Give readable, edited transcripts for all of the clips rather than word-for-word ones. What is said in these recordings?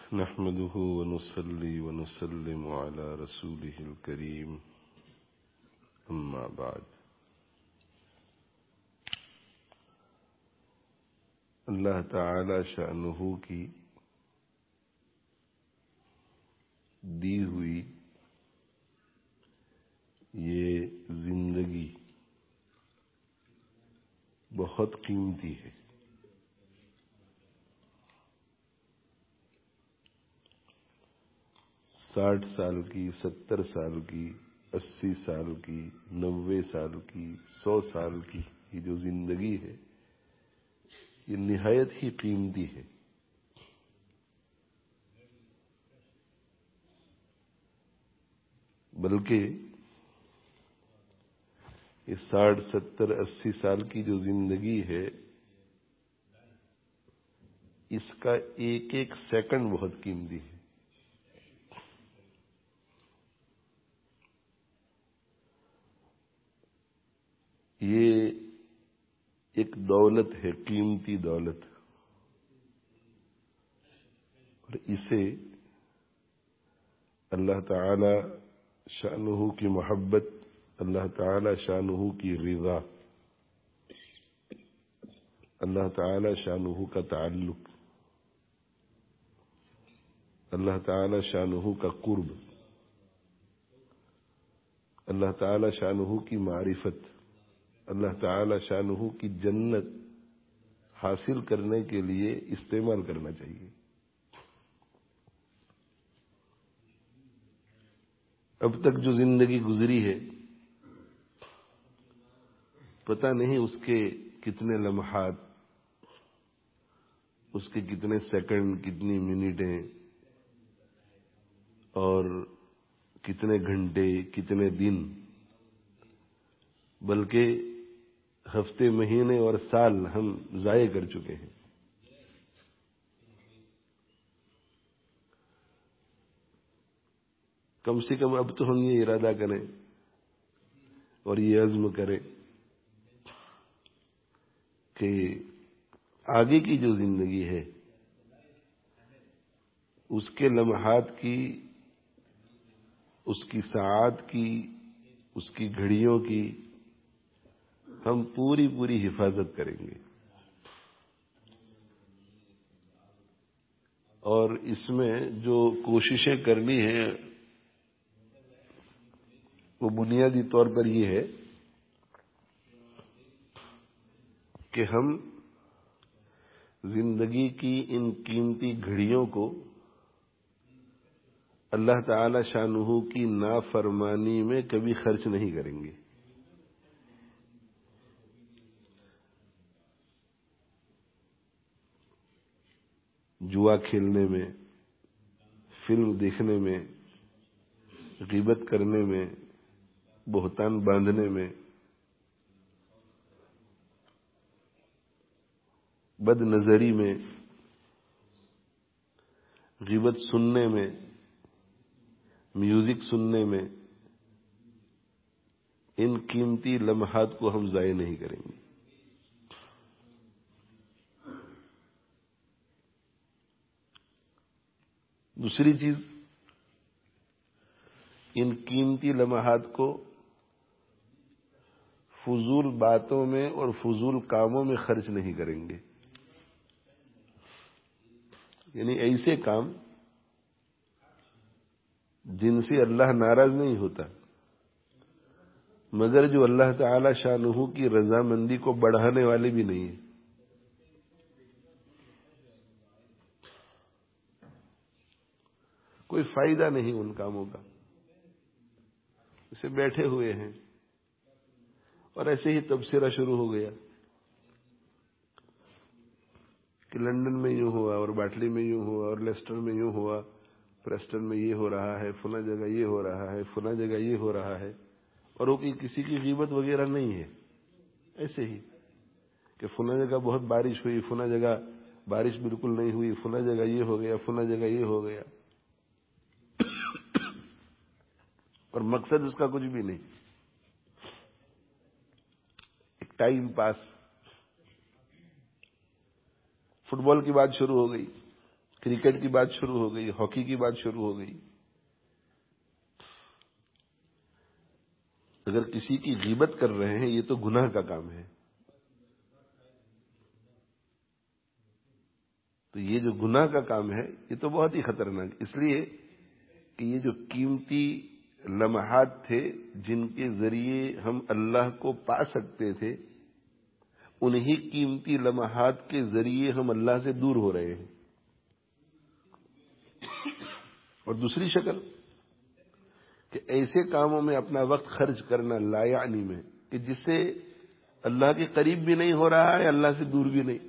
نحمده ونصلي ونسلم على رسوله الكريم أما بعد اللہ تعالی شأنہ کی دی ہوئی یہ زندگی بہت قیمتی ہے۔ 60 سال کی، 70 سال کی، 80 سال کی، 90 سال کی، 100 سال کی یہ جو زندگی ہے یہ نہایت ہی قیمتی ہے۔ بلکہ یہ 60، 70، 80 سال کی جو زندگی ہے اس کا ایک ایک سیکنڈ بہت قیمتی ہے۔ یہ ایک دولت ہے، قیمتی دولت، اور اسے اللہ تعالی شأنہ کی محبت، اللہ تعالی شأنہ کی رضا، اللہ تعالی شأنہ کا تعلق، اللہ تعالی شأنہ کا قرب، اللہ تعالی شأنہ کی معرفت، اللہ تعالی شأنہ کی جنت حاصل کرنے کے لیے استعمال کرنا چاہیے۔ اب تک جو زندگی گزری ہے پتہ نہیں اس کے کتنے لمحات، اس کے کتنے سیکنڈ، کتنی منٹیں اور کتنے گھنٹے، کتنے دن، بلکہ ہفتے، مہینے اور سال ہم ضائع کر چکے ہیں۔ کم سے کم اب تو ہم یہ ارادہ کریں اور یہ عزم کریں کہ آگے کی جو زندگی ہے اس کے لمحات کی، اس کی ساعات کی، اس کی گھڑیوں کی ہم پوری حفاظت کریں گے، اور اس میں جو کوششیں کرنی ہیں وہ بنیادی طور پر یہ ہے کہ ہم زندگی کی ان قیمتی گھڑیوں کو اللہ تعالی شأنہ کی نافرمانی میں کبھی خرچ نہیں کریں گے۔ جوا کھیلنے میں، فلم دیکھنے میں، غیبت کرنے میں، بہتان باندھنے میں، بد نظری میں، غیبت سننے میں، میوزک سننے میں، ان قیمتی لمحات کو ہم ضائع نہیں کریں گے۔ دوسری چیز، ان قیمتی لمحات کو فضول باتوں میں اور فضول کاموں میں خرچ نہیں کریں گے، یعنی ایسے کام جن سے اللہ ناراض نہیں ہوتا مگر جو اللہ تعالی شأنہ کی رضامندی کو بڑھانے والے بھی نہیں ہیں۔ کوئی فائدہ نہیں ان کاموں کا، اسے بیٹھے ہوئے ہیں اور ایسے ہی تبصرہ شروع ہو گیا کہ لندن میں یوں ہوا، اور باٹلی میں یوں ہوا، اور لیسٹر میں یوں ہوا، پریسٹن میں یہ ہو رہا ہے، فلاں جگہ یہ ہو رہا ہے، فلاں جگہ یہ ہو رہا ہے، اور وہ کسی کی غیبت وغیرہ نہیں ہے، ایسے ہی کہ فلاں جگہ بہت بارش ہوئی، فلاں جگہ بارش بالکل نہیں ہوئی، فلاں جگہ یہ ہو گیا، فلاں جگہ یہ ہو گیا، اور مقصد اس کا کچھ بھی نہیں، ایک ٹائم پاس۔ فٹ بال کی بات شروع ہو گئی، کرکٹ کی بات شروع ہو گئی، ہاکی کی بات شروع ہو گئی. اگر کسی کی غیبت کر رہے ہیں یہ تو گناہ کا کام ہے. تو یہ جو گناہ کا کام ہے یہ تو بہت ہی خطرناک، اس لیے کہ یہ جو قیمتی لمحات تھے جن کے ذریعے ہم اللہ کو پا سکتے تھے، انہی قیمتی لمحات کے ذریعے ہم اللہ سے دور ہو رہے ہیں. اور دوسری شکل کہ ایسے کاموں میں اپنا وقت خرچ کرنا لا یعنی میں، کہ جس سے اللہ کے قریب بھی نہیں ہو رہا ہے، اللہ سے دور بھی نہیں.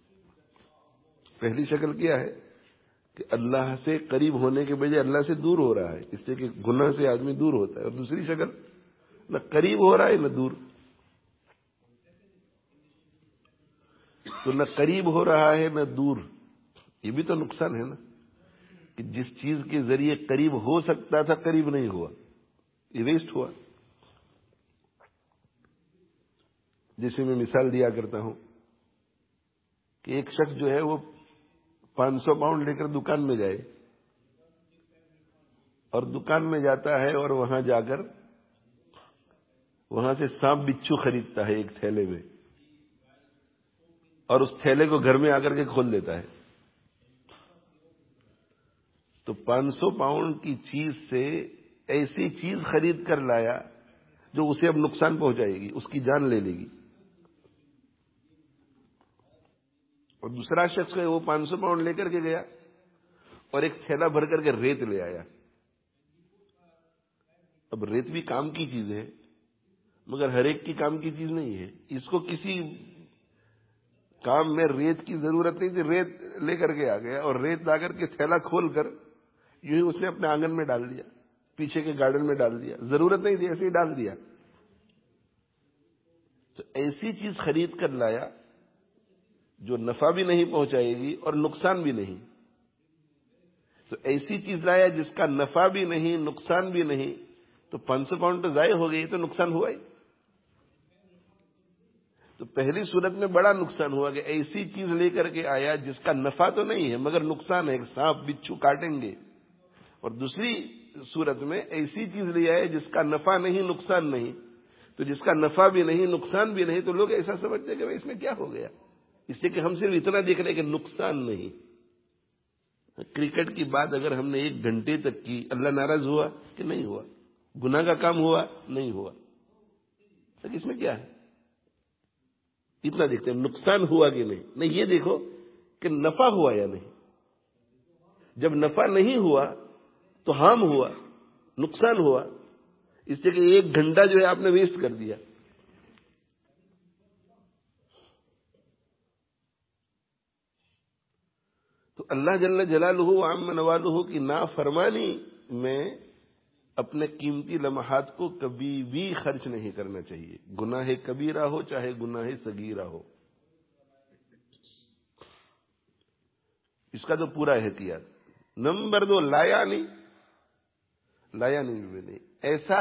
پہلی شکل کیا ہے کہ اللہ سے قریب ہونے کے بجائے اللہ سے دور ہو رہا ہے، اس سے کہ گناہ سے آدمی دور ہوتا ہے. اور دوسری شکل نہ قریب ہو رہا ہے نہ دور. تو نہ قریب ہو رہا ہے نہ دور، یہ بھی تو نقصان ہے نا، کہ جس چیز کے ذریعے قریب ہو سکتا تھا قریب نہیں ہوا، یہ ویسٹ ہوا. جیسے میں مثال دیا کرتا ہوں کہ ایک شخص جو ہے وہ 500 پاؤنڈ لے کر دکان میں جائے، اور دکان میں جاتا ہے اور وہاں جا کر وہاں سے سانپ بچھو خریدتا ہے ایک تھیلے میں، اور اس تھیلے کو گھر میں آ کر کے کھول دیتا ہے. تو 500 پاؤنڈ کی چیز سے ایسی چیز خرید کر لایا جو اسے اب نقصان پہنچائے گی، اس کی جان لے لے گی. اور دوسرا شخص ہے وہ 500 پاؤنڈ لے کر کے گیا اور ایک تھیلا بھر کر کے ریت لے آیا. اب ریت بھی کام کی چیز ہے مگر ہر ایک کی کام کی چیز نہیں ہے. اس کو کسی کام میں ریت کی ضرورت نہیں تھی، ریت لے کر کے آ گیا اور ریت لا کر کے تھیلا کھول کر یوں ہی اس نے اپنے آنگن میں ڈال دیا، پیچھے کے گارڈن میں ڈال دیا. ضرورت نہیں تھی، ایسے ہی ڈال دیا. تو ایسی چیز خرید کر لایا جو نفع بھی نہیں پہنچائے گی اور نقصان بھی نہیں. تو ایسی چیز لایا جس کا نفع بھی نہیں نقصان بھی نہیں، تو 500 پاؤنڈ تو ضائع ہو گئی، تو نقصان ہوا ہی. تو پہلی صورت میں بڑا نقصان ہوا کہ ایسی چیز لے کر کے آیا جس کا نفع تو نہیں ہے مگر نقصان ہے، سانپ بچھو کاٹیں گے. اور دوسری صورت میں ایسی چیز لے آئے جس کا نفع نہیں نقصان نہیں، تو جس کا نفع بھی نہیں نقصان بھی نہیں، تو لوگ ایسا سمجھتے ہیں کہ بھائی اس میں کیا ہو گیا، اس سے کہ ہم صرف اتنا دیکھ رہے کہ نقصان نہیں. کرکٹ کی بات اگر ہم نے 1 گھنٹے تک کی، اللہ ناراض ہوا کہ نہیں ہوا؟ گناہ کا کام ہوا نہیں ہوا؟ تو اس میں کیا ہے؟ اتنا دیکھتے ہیں نقصان ہوا کہ نہیں یہ دیکھو کہ نفع ہوا یا نہیں. جب نفع نہیں ہوا تو ہارم ہوا، نقصان ہوا، اس سے کہ 1 گھنٹہ جو ہے آپ نے ویسٹ کر دیا. تو اللہ جل جلالہ وعم نوالہ کی نافرمانی میں اپنے قیمتی لمحات کو کبھی بھی خرچ نہیں کرنا چاہیے، گناہ کبیرہ ہو چاہے گناہ صغیرہ ہو. اس کا تو پورا احتیاط. نمبر 2 لایا نہیں میں نہیں. ایسا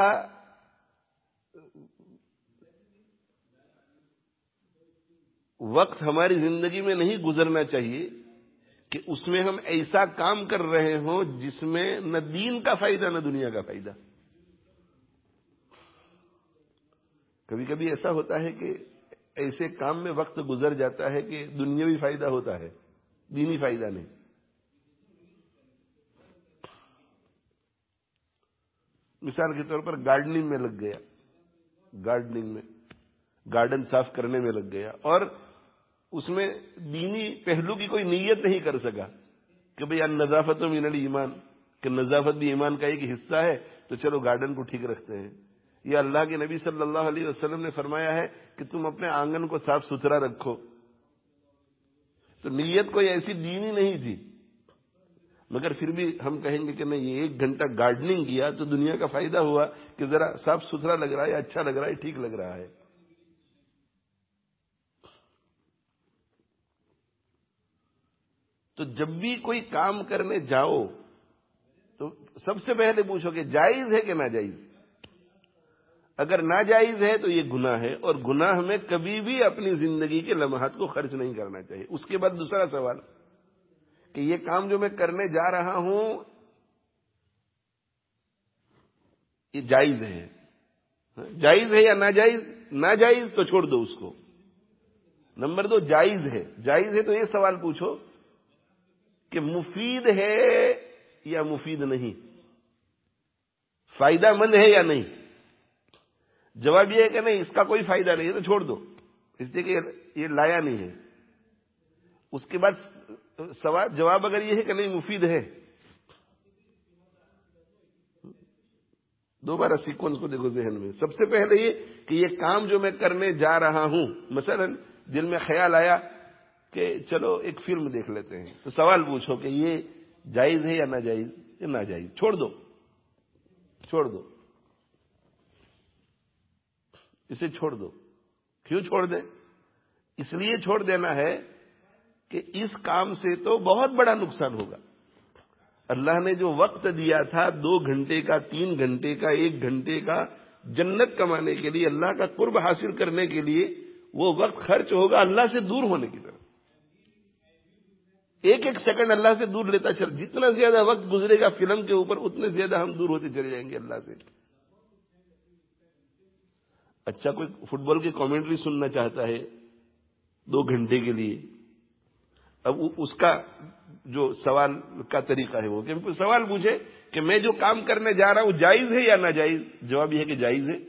وقت ہماری زندگی میں نہیں گزرنا چاہیے کہ اس میں ہم ایسا کام کر رہے ہوں جس میں نہ دین کا فائدہ نہ دنیا کا فائدہ. کبھی کبھی ایسا ہوتا ہے کہ ایسے کام میں وقت گزر جاتا ہے کہ دنیاوی فائدہ ہوتا ہے، دینی فائدہ نہیں. مثال کے طور پر گارڈننگ میں لگ گیا، گارڈن صاف کرنے میں لگ گیا، اور اس میں دینی پہلو کی کوئی نیت نہیں کر سکا کہ بھئی النظافت من الایمان، کہ نظافت بھی ایمان کا ایک حصہ ہے، تو چلو گارڈن کو ٹھیک رکھتے ہیں. یہ اللہ کے نبی صلی اللہ علیہ وسلم نے فرمایا ہے کہ تم اپنے آنگن کو صاف ستھرا رکھو. تو نیت کوئی ایسی دینی نہیں تھی، مگر پھر بھی ہم کہیں گے کہ نہیں، یہ 1 گھنٹہ گارڈننگ کیا تو دنیا کا فائدہ ہوا کہ ذرا صاف ستھرا لگ رہا ہے، اچھا لگ رہا ہے، ٹھیک لگ رہا ہے. تو جب بھی کوئی کام کرنے جاؤ تو سب سے پہلے پوچھو کہ جائز ہے کہ ناجائز. اگر ناجائز ہے تو یہ گناہ ہے، اور گناہ میں کبھی بھی اپنی زندگی کے لمحات کو خرچ نہیں کرنا چاہیے. اس کے بعد دوسرا سوال کہ یہ کام جو میں کرنے جا رہا ہوں یہ جائز ہے. جائز ہے یا ناجائز؟ ناجائز تو چھوڑ دو اس کو. نمبر 2 جائز ہے. جائز ہے تو یہ سوال پوچھو کہ مفید ہے یا مفید نہیں، فائدہ مند ہے یا نہیں. جواب یہ ہے کہ نہیں، اس کا کوئی فائدہ نہیں ہے تو چھوڑ دو، اس لیے کہ یہ لایا نہیں ہے. اس کے بعد جواب اگر یہ ہے کہ نہیں مفید ہے، دوبارہ سیکوینس کو دیکھو ذہن میں. سب سے پہلے یہ کہ یہ کام جو میں کرنے جا رہا ہوں، مثلا دل میں خیال آیا کہ چلو ایک فلم دیکھ لیتے ہیں، تو سوال پوچھو کہ یہ جائز ہے یا ناجائز؟ یا ناجائز. چھوڑ دو، چھوڑ دو، اسے چھوڑ دو. کیوں چھوڑ دیں؟ اس لیے چھوڑ دینا ہے کہ اس کام سے تو بہت بڑا نقصان ہوگا. اللہ نے جو وقت دیا تھا 2 گھنٹے کا، 3 گھنٹے کا، 1 گھنٹے کا، جنت کمانے کے لیے، اللہ کا قرب حاصل کرنے کے لیے، وہ وقت خرچ ہوگا اللہ سے دور ہونے کی طرف. ایک ایک سیکنڈ اللہ سے دور لیتا چل، جتنا زیادہ وقت گزرے گا فلم کے اوپر اتنے زیادہ ہم دور ہوتے چلے جائیں گے اللہ سے. اچھا کوئی فٹ بال کی کامنٹری سننا چاہتا ہے 2 گھنٹے کے لیے، اب اس کا جو سوال کا طریقہ ہے وہ کہ سوال پوچھے کہ میں جو کام کرنے جا رہا ہوں جائز ہے یا ناجائز؟ جواب یہ ہے کہ جائز ہے.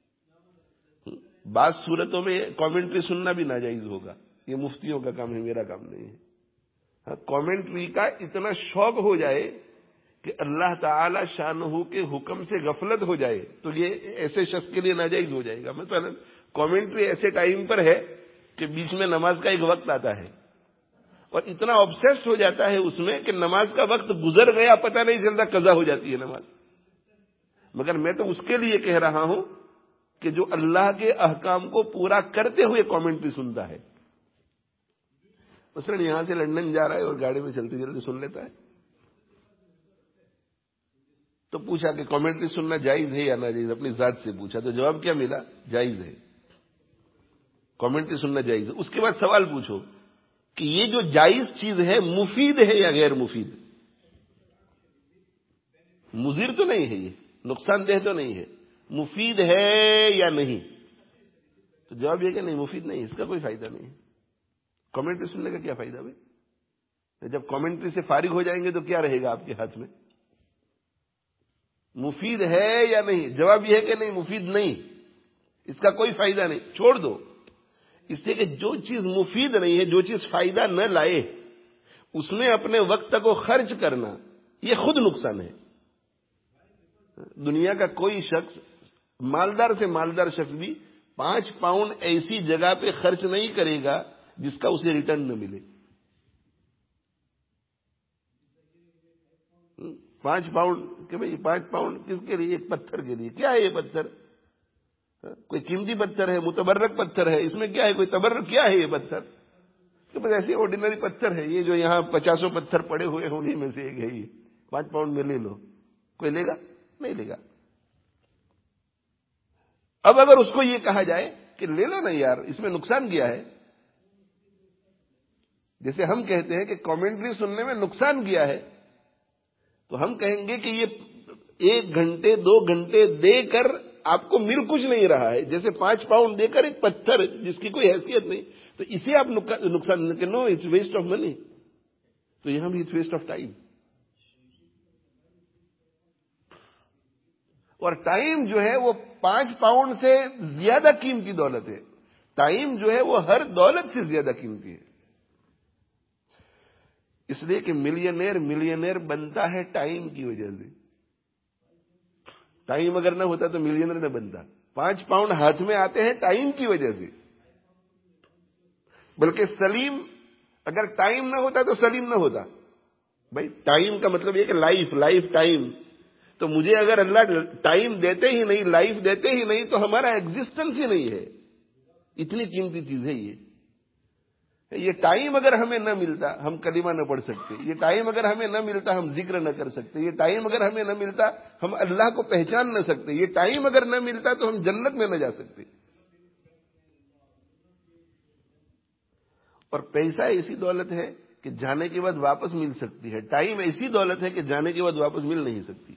بعض صورتوں میں کامنٹری سننا بھی ناجائز ہوگا، یہ مفتیوں کا کام ہے، میرا کام نہیں ہے. کامنٹری کا اتنا شوق ہو جائے کہ اللہ تعالی شانہ کے حکم سے غفلت ہو جائے تو یہ ایسے شخص کے لیے ناجائز ہو جائے گا. مثلا کامنٹری ایسے ٹائم پر ہے کہ بیچ میں نماز کا ایک وقت آتا ہے اور اتنا آبسیسڈ ہو جاتا ہے اس میں کہ نماز کا وقت گزر گیا پتہ نہیں چلتا، قضا ہو جاتی ہے نماز. مگر میں تو اس کے لیے کہہ رہا ہوں کہ جو اللہ کے احکام کو پورا کرتے ہوئے کامنٹری سنتا ہے. مثلا یہاں سے لندن جا رہا ہے اور گاڑی میں چلتے چلتے سن لیتا ہے، تو پوچھا کہ کامنٹری سننا جائز ہے یا ناجائز؟ اپنی ذات سے پوچھا تو جواب کیا ملا؟ جائز ہے، کامنٹری سننا جائز ہے. اس کے بعد سوال پوچھو کہ یہ جو جائز چیز ہے مفید ہے یا غیر مفید؟ مضر تو نہیں ہے، یہ نقصان دہ تو نہیں ہے، مفید ہے یا نہیں؟ تو جواب یہ کہ نہیں مفید نہیں، اس کا کوئی فائدہ نہیں ہے. کامنٹری سننے کا کیا فائدہ بھائی؟ جب کامنٹری سے فارغ ہو جائیں گے تو کیا رہے گا آپ کے ہاتھ میں؟ مفید ہے یا نہیں؟ جواب یہ ہے کہ نہیں مفید نہیں، اس کا کوئی فائدہ نہیں، چھوڑ دو. اس لیے کہ جو چیز مفید نہیں ہے، جو چیز فائدہ نہ لائے، اس میں اپنے وقت کو خرچ کرنا یہ خود نقصان ہے. دنیا کا کوئی شخص، مالدار سے مالدار شخص بھی 5 پاؤنڈ ایسی جگہ پہ خرچ نہیں کرے گا جس کا اسے ریٹرن نہ ملے. 5 پاؤنڈ کہ بھئی 5 پاؤنڈ کس کے لیے؟ ایک پتھر کے لیے. کیا ہے یہ پتھر؟ کوئی قیمتی پتھر ہے، متبرک پتھر ہے، اس میں کیا ہے؟ کوئی تبرک کیا ہے یہ پتھر؟ کہ بس ایسے آرڈینری پتھر ہے، یہ جو یہاں 50 پتھر پڑے ہوئے ہیں انہیں میں سے ایک ہے، یہ 5 پاؤنڈ میں لے لو. کوئی لے گا؟ نہیں لے گا. اب اگر اس کو یہ کہا جائے کہ لے لو نا یار، اس میں نقصان کیا ہے، جیسے ہم کہتے ہیں کہ کامنٹری سننے میں نقصان کیا ہے، تو ہم کہیں گے کہ یہ 1 گھنٹے 2 گھنٹے دے کر آپ کو مل کچھ نہیں رہا ہے. جیسے 5 پاؤنڈ دے کر ایک پتھر جس کی کوئی حیثیت نہیں، تو اسے آپ نقصان کہ no it's waste of money. تو یہاں بھی اٹس ویسٹ آف ٹائم. اور ٹائم جو ہے وہ 5 پاؤنڈ سے زیادہ قیمتی دولت ہے. ٹائم جو ہے وہ ہر دولت سے زیادہ قیمتی ہے. اس لیے کہ ملینئر بنتا ہے ٹائم کی وجہ سے. ٹائم اگر نہ ہوتا تو ملینئر نہ بنتا. 5 پاؤنڈ ہاتھ میں آتے ہیں ٹائم کی وجہ سے. بلکہ سلیم، اگر ٹائم نہ ہوتا تو سلیم نہ ہوتا. بھائی ٹائم کا مطلب یہ کہ لائف ٹائم. تو مجھے اگر اللہ ٹائم دیتے ہی نہیں، لائف دیتے ہی نہیں، تو ہمارا ایگزسٹنس ہی نہیں ہے. اتنی قیمتی چیز ہے یہ. یہ ٹائم اگر ہمیں نہ ملتا ہم کلمہ نہ پڑھ سکتے. یہ ٹائم اگر ہمیں نہ ملتا ہم ذکر نہ کر سکتے. یہ ٹائم اگر ہمیں نہ ملتا ہم اللہ کو پہچان نہ سکتے. یہ ٹائم اگر نہ ملتا تو ہم جنت میں نہ جا سکتے. اور پیسہ ایسی دولت ہے کہ جانے کے بعد واپس مل سکتی ہے. ٹائم ایسی دولت ہے کہ جانے کے بعد واپس مل نہیں سکتی.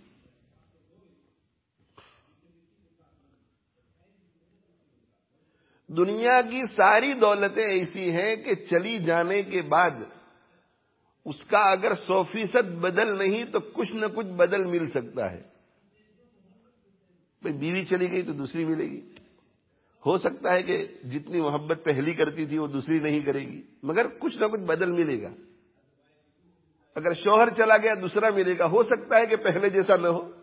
دنیا کی ساری دولتیں ایسی ہیں کہ چلی جانے کے بعد اس کا اگر 100% بدل نہیں تو کچھ نہ کچھ بدل مل سکتا ہے. بھئی بیوی چلی گئی تو دوسری ملے گی. ہو سکتا ہے کہ جتنی محبت پہلی کرتی تھی وہ دوسری نہیں کرے گی، مگر کچھ نہ کچھ بدل ملے گا. اگر شوہر چلا گیا دوسرا ملے گا، ہو سکتا ہے کہ پہلے جیسا نہ ہو.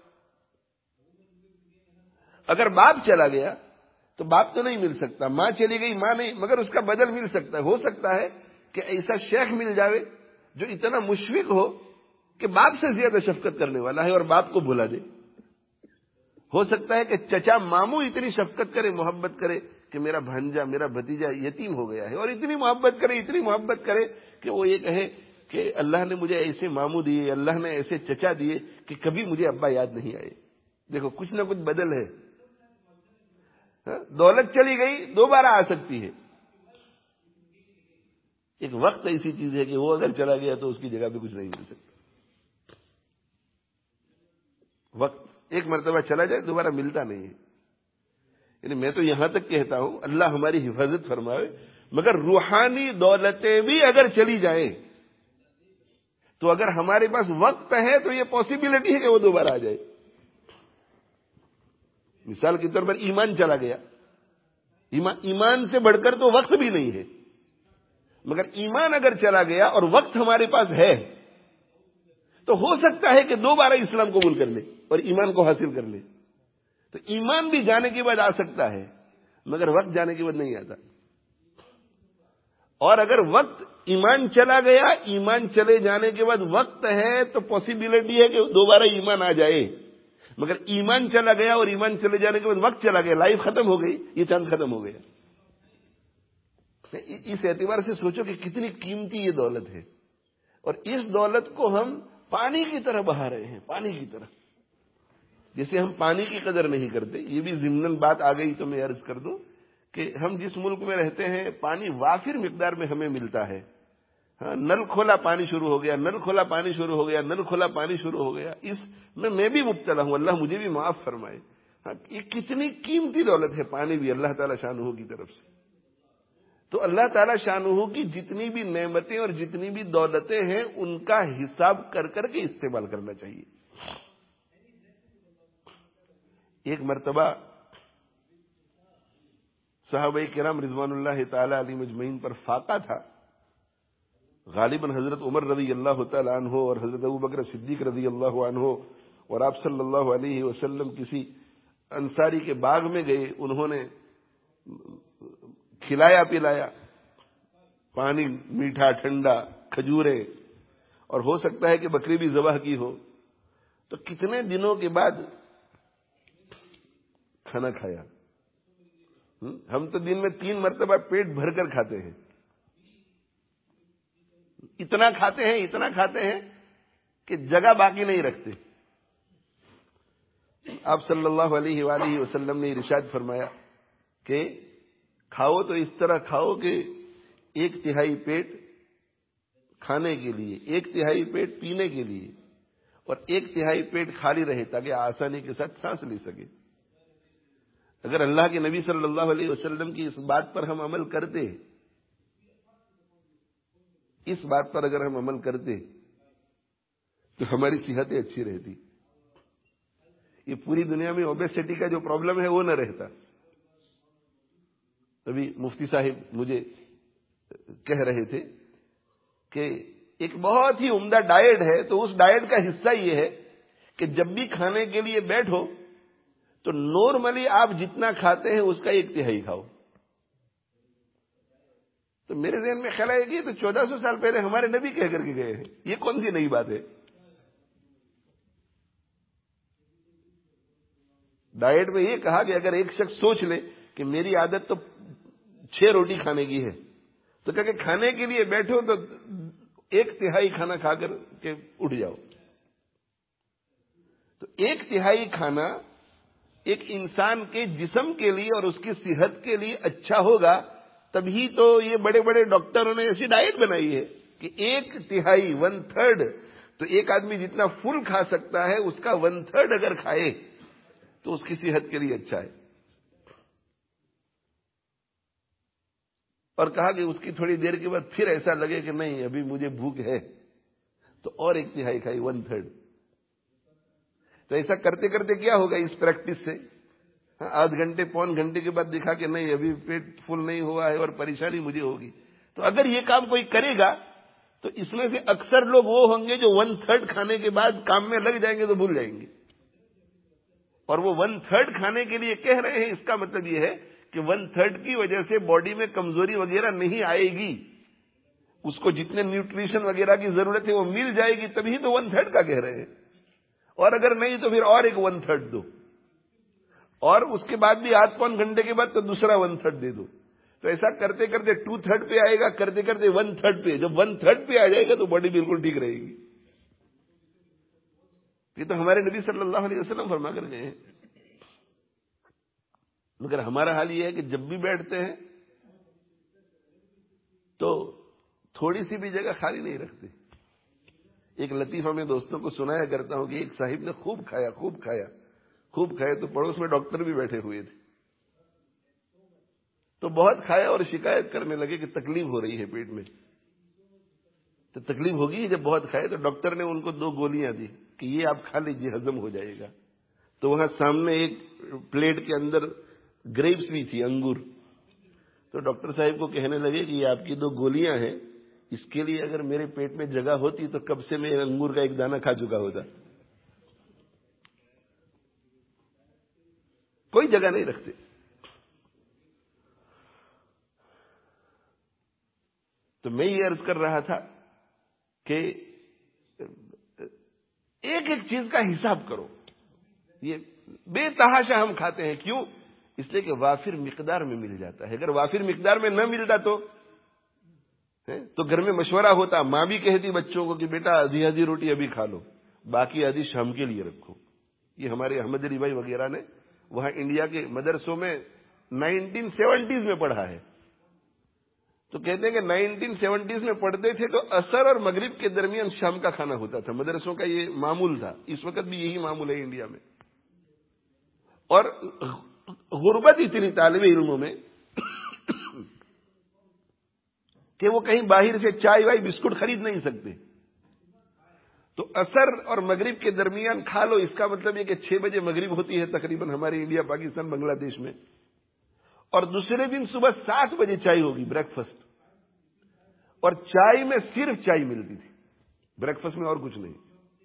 اگر باپ چلا گیا تو باپ تو نہیں مل سکتا، ماں چلی گئی ماں نہیں، مگر اس کا بدل مل سکتا ہے. ہو سکتا ہے کہ ایسا شیخ مل جاوے جو اتنا مشفق ہو کہ باپ سے زیادہ شفقت کرنے والا ہے اور باپ کو بھلا دے. ہو سکتا ہے کہ چچا ماموں اتنی شفقت کرے، محبت کرے کہ میرا بھانجا میرا بھتیجا یتیم ہو گیا ہے، اور اتنی محبت کرے کہ وہ یہ کہے کہ اللہ نے مجھے ایسے ماموں دیے، اللہ نے ایسے چچا دیے کہ کبھی مجھے ابا یاد نہیں آئے. دیکھو کچھ نہ کچھ بدل ہے. دولت چلی گئی دوبارہ آ سکتی ہے. ایک وقت ایسی چیز ہے کہ وہ اگر چلا گیا تو اس کی جگہ پہ کچھ نہیں مل سکتا. وقت ایک مرتبہ چلا جائے دوبارہ ملتا نہیں ہے. یعنی میں تو یہاں تک کہتا ہوں اللہ ہماری حفاظت فرمائے، مگر روحانی دولتیں بھی اگر چلی جائیں تو اگر ہمارے پاس وقت ہے تو یہ پاسبلٹی ہے کہ وہ دوبارہ آ جائے. مثال کے طور پر ایمان چلا گیا، ایمان سے بڑھ کر تو وقت بھی نہیں ہے، مگر ایمان اگر چلا گیا اور وقت ہمارے پاس ہے تو ہو سکتا ہے کہ دوبارہ اسلام قبول کر لے اور ایمان کو حاصل کر لے. تو ایمان بھی جانے کے بعد آ سکتا ہے مگر وقت جانے کے بعد نہیں آتا. اور اگر وقت ایمان چلا گیا، ایمان چلے جانے کے بعد وقت ہے تو پاسبلٹی ہے کہ دوبارہ ایمان آ جائے. مگر ایمان چلا گیا اور ایمان چلے جانے کے بعد وقت چلا گیا، لائف ختم ہو گئی، یہ چاند ختم ہو گیا. اس اعتبار سے سوچو کہ کتنی قیمتی یہ دولت ہے، اور اس دولت کو ہم پانی کی طرح بہا رہے ہیں. پانی کی طرح جیسے ہم پانی کی قدر نہیں کرتے. یہ بھی ضمناً بات آ گئی تو میں عرض کر دوں کہ ہم جس ملک میں رہتے ہیں پانی وافر مقدار میں ہمیں ملتا ہے. ہاں، نل کھولا پانی شروع ہو گیا، نل کھولا پانی شروع ہو گیا، نل کھولا پانی شروع ہو گیا. اس میں بھی مبتلا ہوں، اللہ مجھے بھی معاف فرمائے. ہاں، یہ کتنی قیمتی دولت ہے پانی بھی اللہ تعالی شانہ کی طرف سے. تو اللہ تعالی شانہ کی جتنی بھی نعمتیں اور جتنی بھی دولتیں ہیں ان کا حساب کر کر کے استعمال کرنا چاہیے. ایک مرتبہ صحابہ کرام رضوان اللہ تعالی علیہم اجمعین پر فاقہ تھا. غالباً حضرت عمر رضی اللہ تعالی عنہ اور حضرت ابوبکر صدیق رضی اللہ عنہ اور آپ صلی اللہ علیہ وسلم کسی انصاری کے باغ میں گئے. انہوں نے کھلایا پلایا، پانی میٹھا ٹھنڈا، کھجوریں، اور ہو سکتا ہے کہ بکری بھی ذبح کی ہو. تو کتنے دنوں کے بعد کھانا کھایا. ہم تو دن میں 3 مرتبہ پیٹ بھر کر کھاتے ہیں. اتنا کھاتے ہیں کہ جگہ باقی نہیں رکھتے. آپ صلی اللہ علیہ وآلہ وسلم نے ارشاد فرمایا کہ کھاؤ تو اس طرح کھاؤ کہ 1/3 پیٹ کھانے کے لیے، 1/3 پیٹ پینے کے لیے، اور 1/3 پیٹ خالی رہے تاکہ آسانی کے ساتھ سانس لے سکے. اگر اللہ کے نبی صلی اللہ علیہ وسلم کی اس بات پر ہم عمل کرتے، اس بات پر اگر ہم عمل کرتے تو ہماری صحتیں اچھی رہتی. یہ پوری دنیا میں اوبیسٹی کا جو پرابلم ہے وہ نہ رہتا. ابھی مفتی صاحب مجھے کہہ رہے تھے کہ ایک بہت ہی عمدہ ڈائٹ ہے، تو اس ڈائٹ کا حصہ یہ ہے کہ جب بھی کھانے کے لیے بیٹھو تو نارملی آپ جتنا کھاتے ہیں اس کا 1/3 کھاؤ. تو میرے ذہن میں خیال ہے کہ یہ تو 1400 سال پہلے ہمارے نبی کہہ کر کے گئے ہیں، یہ کون سی نئی بات ہے؟ ڈائٹ میں یہ کہا کہ اگر ایک شخص سوچ لے کہ میری عادت تو 6 روٹی کھانے کی ہے، تو کہ کھانے کے لیے بیٹھو تو 1/3 کھانا کھا کر کے اٹھ جاؤ. تو 1/3 کھانا ایک انسان کے جسم کے لیے اور اس کی صحت کے لیے اچھا ہوگا، تبھی تو یہ بڑے بڑے ڈاکٹروں نے ایسی ڈائٹ بنائی ہے. کہ 1/3 1/3 تو ایک آدمی جتنا فل کھا سکتا ہے اس کا 1/3 اگر کھائے تو اس کی صحت کے لیے اچھا ہے. اور کہا کہ اس کی تھوڑی دیر کے بعد پھر ایسا لگے کہ نہیں ابھی مجھے بھوک ہے تو اور 1/3 کھائی 1/3. تو ایسا کرتے کرتے کیا ہوگا اس پریکٹس سے آدھ گھنٹے پون گھنٹے کے بعد دیکھا کہ نہیں ابھی پیٹ فل نہیں ہوا ہے اور پریشانی مجھے ہوگی. تو اگر یہ کام کوئی کرے گا تو اس میں سے اکثر لوگ وہ ہوں گے جو 1/3 کھانے کے بعد کام میں لگ جائیں گے تو بھول جائیں گے. اور وہ 1/3 کھانے کے لیے کہہ رہے ہیں اس کا مطلب یہ ہے کہ 1/3 کی وجہ سے باڈی میں کمزوری وغیرہ نہیں آئے گی, اس کو جتنے نیوٹریشن وغیرہ کی ضرورت ہے وہ مل جائے گی, تبھی تو 1/3 کا کہہ رہے ہیں. اور اگر نہیں تو پھر اور ایک 1/3 دو, اور اس کے بعد بھی آدھ پون گھنٹے کے بعد تو دوسرا 1/3 دے دو. تو ایسا کرتے کرتے 2/3 پہ آئے گا, کرتے کرتے 1/3 پہ, جب 1/3 پہ آ جائے گا تو باڈی بالکل ٹھیک رہے گی. یہ تو ہمارے نبی صلی اللہ علیہ وسلم فرما کر گئے ہیں. مگر ہمارا حال یہ ہے کہ جب بھی بیٹھتے ہیں تو تھوڑی سی بھی جگہ خالی نہیں رکھتے. ایک لطیفہ میں دوستوں کو سنایا کرتا ہوں کہ ایک صاحب نے خوب کھایا تو پڑوس میں ڈاکٹر بھی بیٹھے ہوئے تھے. تو بہت کھایا اور شکایت کرنے لگے کہ تکلیف ہو رہی ہے پیٹ میں. تو تکلیف ہوگی جب بہت کھائے, تو ڈاکٹر نے ان کو 2 گولیاں دی کہ یہ آپ کھا لیجیے ہضم ہو جائے گا. تو وہاں سامنے ایک پلیٹ کے اندر گریپس بھی تھی, انگور. تو ڈاکٹر صاحب کو کہنے لگے کہ یہ آپ کی 2 گولیاں ہیں, اس کے لیے اگر میرے پیٹ میں جگہ ہوتی تو کب سے میں انگور کا ایک دانہ کھا چکا ہوتا. کوئی جگہ نہیں رکھتے. تو میں یہ عرض کر رہا تھا کہ ایک ایک چیز کا حساب کرو. یہ بے تحاشا ہم کھاتے ہیں, کیوں؟ اس لیے کہ وافر مقدار میں مل جاتا ہے. اگر وافر مقدار میں نہ ملتا تو گھر میں مشورہ ہوتا, ماں بھی کہتی بچوں کو کہ بیٹا آدھی روٹی ابھی کھا لو, باقی آدھی شام کے لیے رکھو. یہ ہمارے احمد علی بھائی وغیرہ نے وہاں انڈیا کے مدرسوں میں 1970s میں پڑھا ہے. تو کہتے ہیں کہ 1970s میں پڑھتے تھے تو عصر اور مغرب کے درمیان شام کا کھانا ہوتا تھا. مدرسوں کا یہ معمول تھا. اس وقت بھی یہی معمول ہے انڈیا میں. اور غربت اتنی طالب علموں میں کہ وہ کہیں باہر سے چائے وائی بسکٹ خرید نہیں سکتے. تو عصر اور مغرب کے درمیان کھا لو, اس کا مطلب یہ کہ 6 بجے مغرب ہوتی ہے تقریباً ہمارے انڈیا پاکستان بنگلہ دیش میں, اور دوسرے دن صبح 7 بجے چائے ہوگی بریک فاسٹ. اور چائے میں صرف چائے ملتی تھی, بریک فاسٹ میں اور کچھ نہیں.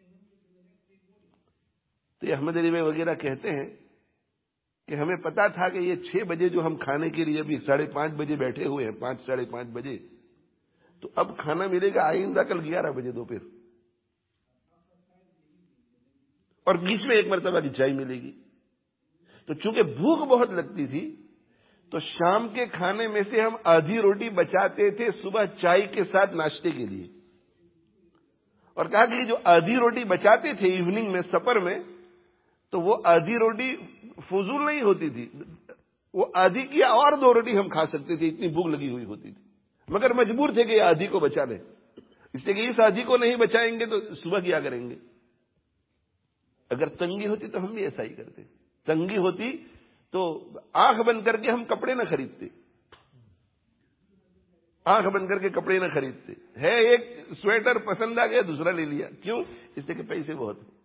تو یہ احمد علی بھائی وغیرہ کہتے ہیں کہ ہمیں پتا تھا کہ یہ 6 بجے جو ہم کھانے کے لیے ابھی 5:30 بجے بیٹھے ہوئے ہیں, 5 ساڑھے 5 بجے, تو اب کھانا ملے گا آئندہ کل 11 بجے دوپہر, اور بیچ میں ایک مرتبہ کی چائے ملے گی. تو چونکہ بھوک بہت لگتی تھی تو شام کے کھانے میں سے ہم آدھی روٹی بچاتے تھے صبح چائے کے ساتھ ناشتے کے لیے. اور کہا کہ یہ جو آدھی روٹی بچاتے تھے ایوننگ میں سپر میں, تو وہ آدھی روٹی فضول نہیں ہوتی تھی, وہ آدھی کی اور 2 روٹی ہم کھا سکتے تھے, اتنی بھوک لگی ہوئی ہوتی تھی. مگر مجبور تھے کہ یہ آدھی کو بچا لیں, اس لیے کہ اس آدھی کو نہیں بچائیں گے تو صبح کیا کریں گے. اگر تنگی ہوتی تو ہم بھی ایسا ہی کرتے. تنگی ہوتی تو آنکھ بند کر کے ہم کپڑے نہ خریدتے, آنکھ بند کر کے کپڑے نہ خریدتے. ہے ایک سویٹر پسند آ گیا دوسرا لے لیا, کیوں؟ اس لیے کہ پیسے بہت ہیں.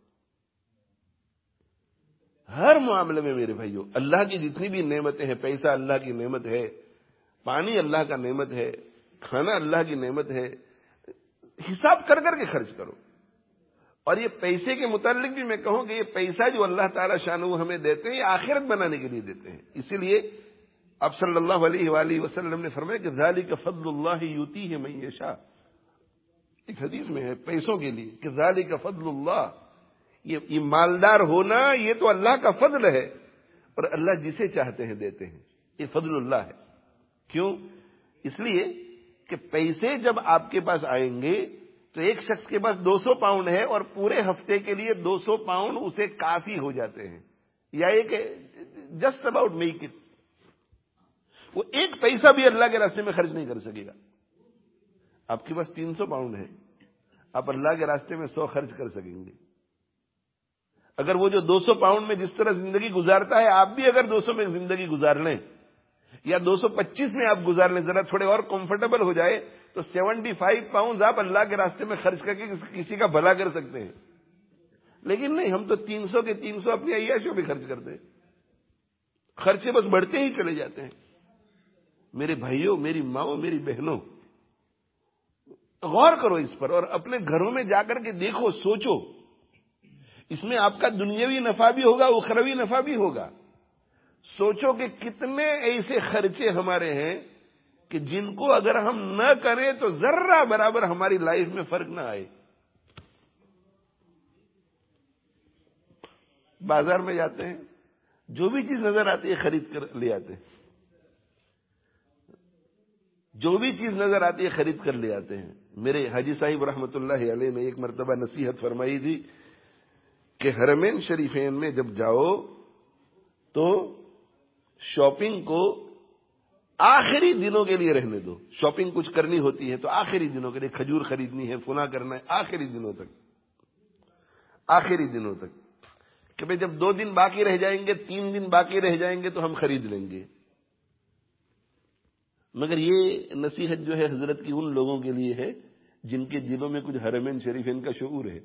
ہر معاملے میں میرے بھائیو اللہ کی جتنی بھی نعمتیں ہیں, پیسہ اللہ کی نعمت ہے, پانی اللہ کا نعمت ہے, کھانا اللہ کی نعمت ہے, حساب کر کر کے خرچ کرو. اور یہ پیسے کے متعلق بھی میں کہوں کہ یہ پیسہ جو اللہ تعالی شانہ ہمیں دیتے ہیں یہ آخرت بنانے کے لیے دیتے ہیں. اسی لیے آپ صلی اللہ علیہ وآلہ وسلم نے فرمایا کہ ذالک فضل اللہ یؤتیہ من یشاء. ایک حدیث میں ہے پیسوں کے لیے کہ ذالک فضل اللہ, یہ مالدار ہونا یہ تو اللہ کا فضل ہے, اور اللہ جسے چاہتے ہیں دیتے ہیں. یہ فضل اللہ ہے. کیوں؟ اس لیے کہ پیسے جب آپ کے پاس آئیں گے تو ایک شخص کے پاس 200 پاؤنڈ ہے اور پورے ہفتے کے لیے 200 پاؤنڈ اسے کافی ہو جاتے ہیں, یا ایک جسٹ اباؤٹ میک اٹ. وہ ایک پیسہ بھی اللہ کے راستے میں خرچ نہیں کر سکے گا. آپ کے پاس 300 پاؤنڈ ہے، آپ اللہ کے راستے میں 100 خرچ کر سکیں گے۔ اگر وہ جو 200 پاؤنڈ میں جس طرح زندگی گزارتا ہے، آپ بھی اگر 200 میں زندگی گزار لیں یا 225 میں آپ گزار لیں، ذرا تھوڑے اور کمفرٹیبل ہو جائے، تو 75 پاؤنڈ آپ اللہ کے راستے میں خرچ کر کے کسی کا بھلا کر سکتے ہیں۔ لیکن نہیں، ہم تو 300 کے 300 اپنی عیاشیوں میں خرچ کرتے ہیں، خرچے بس بڑھتے ہی چلے جاتے ہیں۔ میرے بھائیوں، میری ماؤں، میری بہنوں، غور کرو اس پر اور اپنے گھروں میں جا کر کے دیکھو، سوچو، اس میں آپ کا دنیاوی نفع بھی ہوگا، اخروی نفع بھی ہوگا۔ سوچو کہ کتنے ایسے خرچے ہمارے ہیں کہ جن کو اگر ہم نہ کریں تو ذرہ برابر ہماری لائف میں فرق نہ آئے۔ بازار میں جاتے ہیں، جو بھی چیز نظر آتی ہے خرید کر لے آتے ہیں، جو بھی چیز نظر آتی ہے خرید کر لے آتے ہیں۔ میرے حاجی صاحب رحمۃ اللہ علیہ نے ایک مرتبہ نصیحت فرمائی تھی کہ حرمین شریفین میں جب جاؤ تو شاپنگ کو آخری دنوں کے لیے رہنے دو۔ شاپنگ کچھ کرنی ہوتی ہے تو آخری دنوں کے لیے، کھجور خریدنی ہے، فلاں کرنا ہے، آخری دنوں تک، آخری دنوں تک، کہ بھئی جب 2 دن باقی رہ جائیں گے، 3 دن باقی رہ جائیں گے تو ہم خرید لیں گے۔ مگر یہ نصیحت جو ہے حضرت کی ان لوگوں کے لیے ہے جن کے دلوں میں کچھ حرمین شریفین کا شعور ہے۔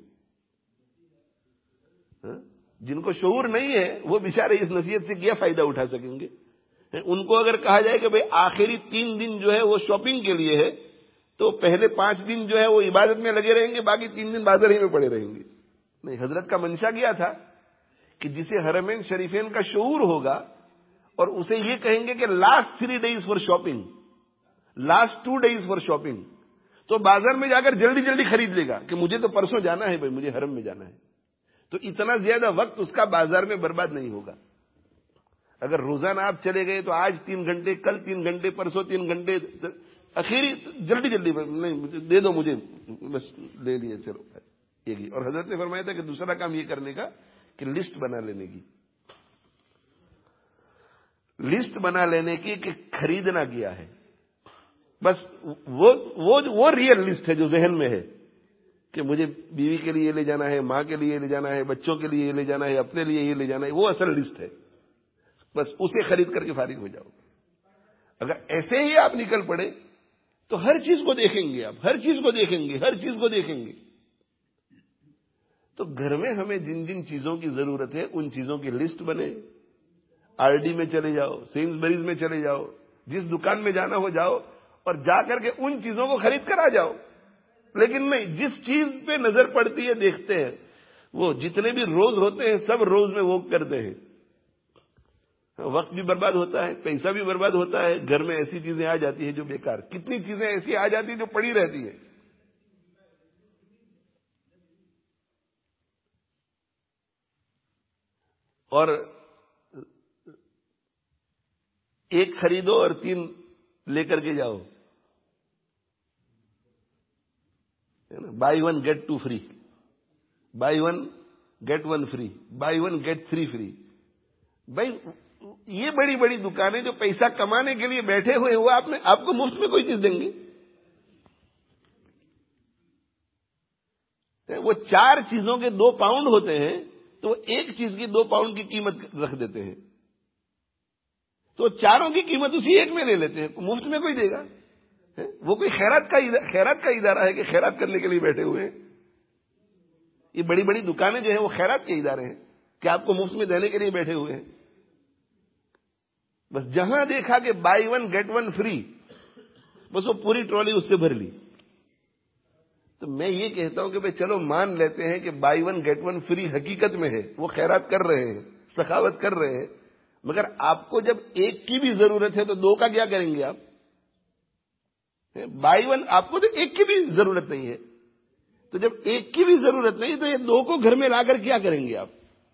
جن کو شعور نہیں ہے وہ بیچارے اس نصیحت سے کیا فائدہ اٹھا سکیں گے؟ ان کو اگر کہا جائے کہ بھئی آخری 3 دن جو ہے وہ شاپنگ کے لیے ہے، تو پہلے 5 دن جو ہے وہ عبادت میں لگے رہیں گے، باقی 3 دن بازار ہی میں پڑے رہیں گے۔ نہیں، حضرت کا منشا کیا تھا کہ جسے حرمین شریفین کا شعور ہوگا اور اسے یہ کہیں گے کہ last 3 days for shopping, last 2 days for shopping, تو بازار میں جا کر جلدی جلدی خرید لے گا کہ مجھے تو پرسوں جانا ہے، بھائی مجھے حرم میں جانا ہے۔ تو اتنا زیادہ وقت اس کا بازار میں برباد نہیں ہوگا۔ اگر روزانہ آپ چلے گئے تو آج 3 گھنٹے، کل 3 گھنٹے، پرسوں 3 گھنٹے، اخیری جلدی جلدی نہیں دے دو مجھے، بس لے لیے چلو یہ ہی۔ اور حضرت نے فرمایا تھا کہ دوسرا کام یہ کرنے کا کہ لسٹ بنا لینے کی، لسٹ بنا لینے کی کہ خریدنا کیا ہے، بس وہ ریئل لسٹ ہے جو ذہن میں ہے کہ مجھے بیوی کے لیے یہ لے جانا ہے، ماں کے لیے یہ لے جانا ہے، بچوں کے لیے یہ لے جانا ہے، اپنے لیے یہ لے جانا ہے، وہ اصل لسٹ ہے۔ بس اسے خرید کر کے فارغ ہو جاؤ۔ اگر ایسے ہی آپ نکل پڑے تو ہر چیز کو دیکھیں گے، آپ ہر چیز کو دیکھیں گے، ہر چیز کو دیکھیں گے۔ تو گھر میں ہمیں جن جن چیزوں کی ضرورت ہے ان چیزوں کی لسٹ بنے، آر ڈی میں چلے جاؤ، سینسبریز میں چلے جاؤ، جس دکان میں جانا ہو جاؤ اور جا کر کے ان چیزوں کو خرید کر آ جاؤ۔ لیکن نہیں، جس چیز پہ نظر پڑتی ہے دیکھتے ہیں، وہ جتنے بھی روز ہوتے ہیں سب روز میں وہ کرتے ہیں، وقت بھی برباد ہوتا ہے، پیسہ بھی برباد ہوتا ہے، گھر میں ایسی چیزیں آ جاتی ہیں جو بیکار، کتنی چیزیں ایسی آ جاتی ہیں جو پڑی رہتی ہیں۔ اور ایک خریدو اور 3 لے کر کے جاؤ، buy 1 get 2 free, buy 1 get 1 free, buy 1 get 3 free. بھائی یہ بڑی بڑی دکانیں جو پیسہ کمانے کے لیے بیٹھے ہوئے وہ آپ کو مفت میں کوئی چیز دیں گے؟ وہ 4 چیزوں کے 2 پاؤنڈ ہوتے ہیں تو وہ ایک چیز کی 2 پاؤنڈ کی قیمت رکھ دیتے ہیں، تو چاروں کی قیمت اسی ایک میں لے لیتے ہیں، مفت میں کوئی دے گا؟ وہ کوئی خیرات کا ادارہ ہے کہ خیرات کرنے کے لیے بیٹھے ہوئے ہیں؟ یہ بڑی بڑی دکانیں جو ہیں وہ خیرات کے ادارے ہیں کہ آپ کو مفت میں دینے کے لیے بیٹھے ہوئے ہیں؟ بس جہاں دیکھا کہ بائی 1 گیٹ 1 فری، بس وہ پوری ٹرالی اس سے بھر لی۔ تو میں یہ کہتا ہوں کہ بھئی چلو مان لیتے ہیں کہ بائی 1 گیٹ 1 فری حقیقت میں ہے، وہ خیرات کر رہے ہیں، سخاوت کر رہے ہیں، مگر آپ کو جب ایک کی بھی ضرورت ہے تو 2 کا کیا کریں گے آپ؟ بائی 1 آپ کو تو ایک کی بھی ضرورت نہیں ہے، تو جب ایک کی بھی ضرورت نہیں تو یہ 2 کو گھر میں لا کر کیا کریں گے آپ؟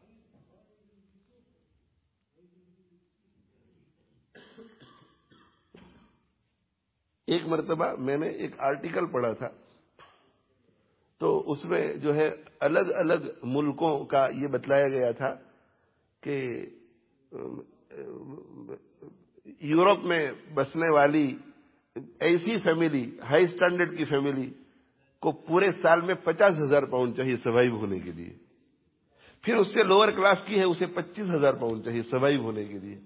ایک مرتبہ میں نے ایک آرٹیکل پڑھا تھا، تو اس میں جو ہے الگ الگ ملکوں کا یہ بتلایا گیا تھا کہ یورپ میں بسنے والی ایسی فیملی، ہائی اسٹینڈرڈ کی فیملی کو پورے سال میں 50,000 پاؤنڈ چاہیے سروائیو ہونے کے لیے. پھر اس سے لوور کلاس کی ہے، اسے 25,000 پاؤنڈ چاہیے سروائیو ہونے کے لیے.